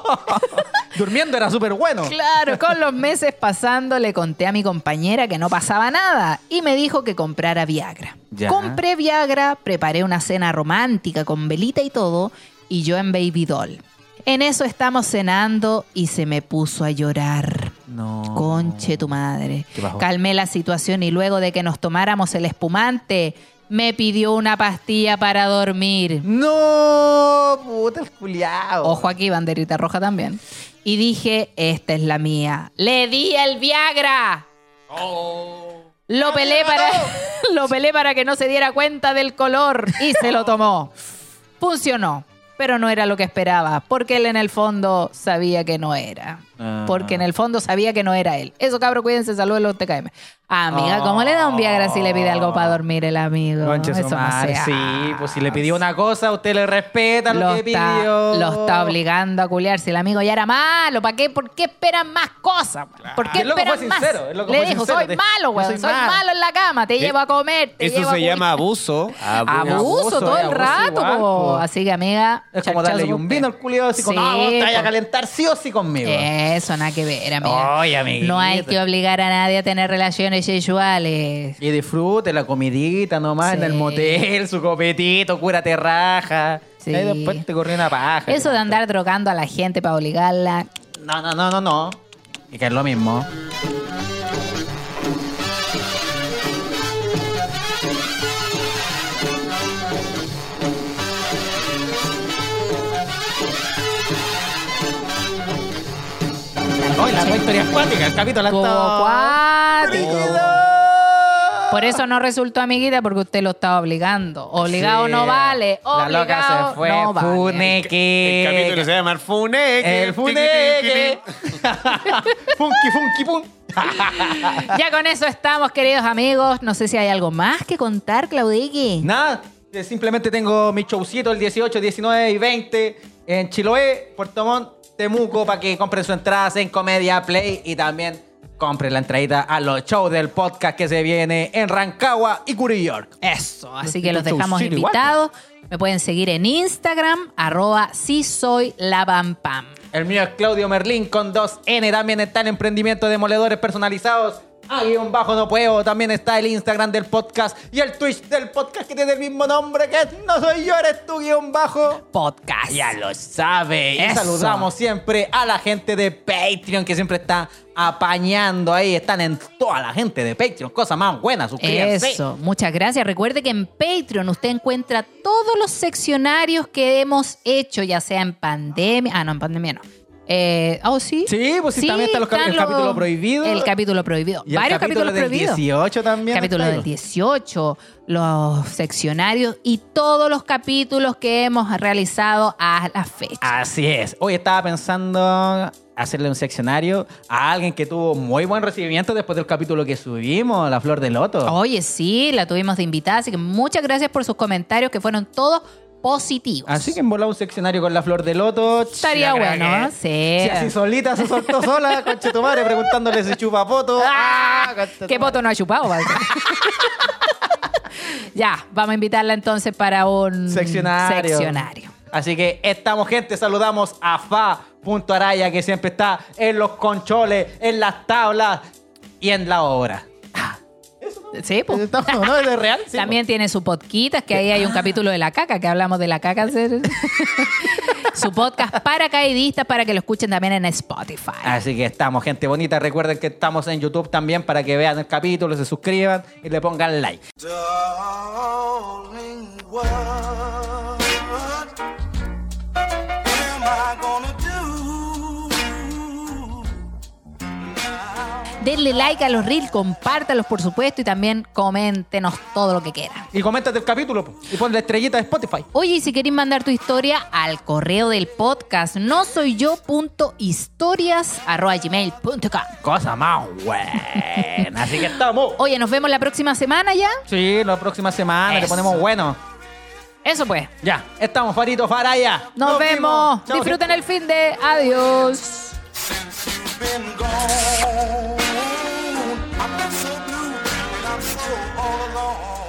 Durmiendo era súper bueno. Claro, con los meses pasando le conté a mi compañera que no pasaba nada y me dijo que comprara Viagra. Ya. Compré Viagra, preparé una cena romántica con velita y todo y yo en Baby Doll. En eso estamos cenando y se me puso a llorar. No. Conche tu madre. ¿Qué pasó? Calmé la situación y luego de que nos tomáramos el espumante, me pidió una pastilla para dormir. No, puta el culiao. Ojo aquí, banderita roja también. Y dije, esta es la mía. ¡Le di el Viagra! Lo pelé para, lo pelé para que no se diera cuenta del color y se lo tomó. Funcionó, pero no era lo que esperaba, porque él en el fondo sabía que no era. Ah. Porque en el fondo sabía que no era él. Eso, cabro, cuídense, saludos los T K M. Amiga, ¿cómo le da un Viagra si le pide algo para dormir el amigo? Conche su Eso no madre, se sí, pues si le hace. pidió una cosa, usted le respeta lo, Lo que está, pidió. lo está obligando a culiar. Si el amigo ya era malo, ¿para qué? ¿Por qué esperan más cosas? ¿Por qué El loco esperan fue más? sincero, el loco Le fue dijo, sincero, soy te- malo, yo güey. soy Soy, malo. malo en la cama. Te ¿Qué? llevo a comer, te Eso llevo a se culiar. llama abuso. Abuso. Abuso, Abuso, todo el abuso rato, igual, po. po. Así que, amiga, Es como chachazo darle con un usted. vino al culiado así como, Sí, no, vos te vayas a po. calentar sí o sí conmigo. Eso, nada que ver, amiga. Oye, amiguita. No hay que obligar a nadie a tener relaciones Señores usuales. Y disfrute la comidita nomás en el Sí. motel, su copetito, cúrate raja. Sí. Ahí después te corrió una paja. Eso de andar drogando a la gente para obligarla. No, no, no, no, no. Y que es lo mismo. Hoy la historia acuática, el capítulo Como está... acuático. Por eso no resultó amiguita, porque usted lo estaba obligando. Obligado Sí. no vale. La Obligado loca se fue. no vale. Funeque. El capítulo se llama Funeque. El funeque. Funky, funky, pum. Ya con eso estamos, queridos amigos. No sé si hay algo más que contar, Claudique. Nada, eh, simplemente tengo mi showcito el dieciocho, diecinueve y veinte en Chiloé, Puerto Montt, Temuco, para que compren sus entradas en Comedia Play y también compren la entradita a los shows del podcast que se viene en Rancagua y Curry York. Eso, así que los Showcito dejamos igual, invitados. Me pueden seguir en Instagram, arroba si soy la pam pam. El mío es Claudio Merlín con dos N. También está el emprendimiento de demoledores personalizados. A guión bajo no puedo. También está el Instagram del podcast y el Twitch del podcast que tiene el mismo nombre, que no soy yo, eres tú, guión bajo. Podcast. Ya lo sabe. Y Eso. saludamos siempre a la gente de Patreon que siempre está apañando ahí. Están en toda la gente de Patreon. Cosa más buena, suscríbanse. Eso, muchas gracias. Recuerde que en Patreon usted encuentra todos los seccionarios que hemos hecho, ya sea en pandemia. Ah, no, en pandemia no. Eh, oh, sí. Sí, pues sí, también están los cap- el capítulo prohibido. El capítulo prohibido. Y el Varios capítulo capítulos del prohibidos. dieciocho también. Capítulo está del ahí. dieciocho, los seccionarios y todos los capítulos que hemos realizado a la fecha. Así es. Hoy estaba pensando hacerle un seccionario a alguien que tuvo muy buen recibimiento después del capítulo que subimos, La Flor de Loto. Oye, sí, la tuvimos de invitada, así que muchas gracias por sus comentarios que fueron todos positivos. Así que envolado un seccionario con La Flor de Loto. Estaría Yo creo bueno, que- ¿no? Sí. Si así solita se soltó sola, conche tu madre, preguntándole si chupa poto. ¡Ah! conche tu ¿Qué madre. poto no ha chupado, padre? Ya, vamos a invitarla entonces para un Seccionario. seccionario. Así que estamos, gente. Saludamos a Fa.Araya, que siempre está en los controles, en las tablas y en la obra. Sí, pues. Estamos, ¿no? ¿Es de real? Sí, También tiene su podcast, que ahí hay un capítulo de la caca, que hablamos de la caca. Su podcast paracaidistas para que lo escuchen también en Spotify. Así que estamos, gente bonita. Recuerden que estamos en YouTube también para que vean el capítulo, se suscriban y le pongan like. Darling, what am I gonna do now? Denle like a los reels, compártalos por supuesto y también coméntenos todo lo que quieran. Y coméntate el capítulo po, y pon la estrellita de Spotify. Oye, y si queréis mandar tu historia al correo del podcast, no soy yo punto historias arroba gmail punto com. Cosa más buena. Así que estamos. Oye, nos vemos la próxima semana ya. Sí, la próxima semana le Eso. ponemos bueno. Eso pues. Ya, estamos, Farito Faraya. Nos, vemos. Chao, Disfruten el fin de. Adiós. Been gone. I've been so blue and I'm so all alone.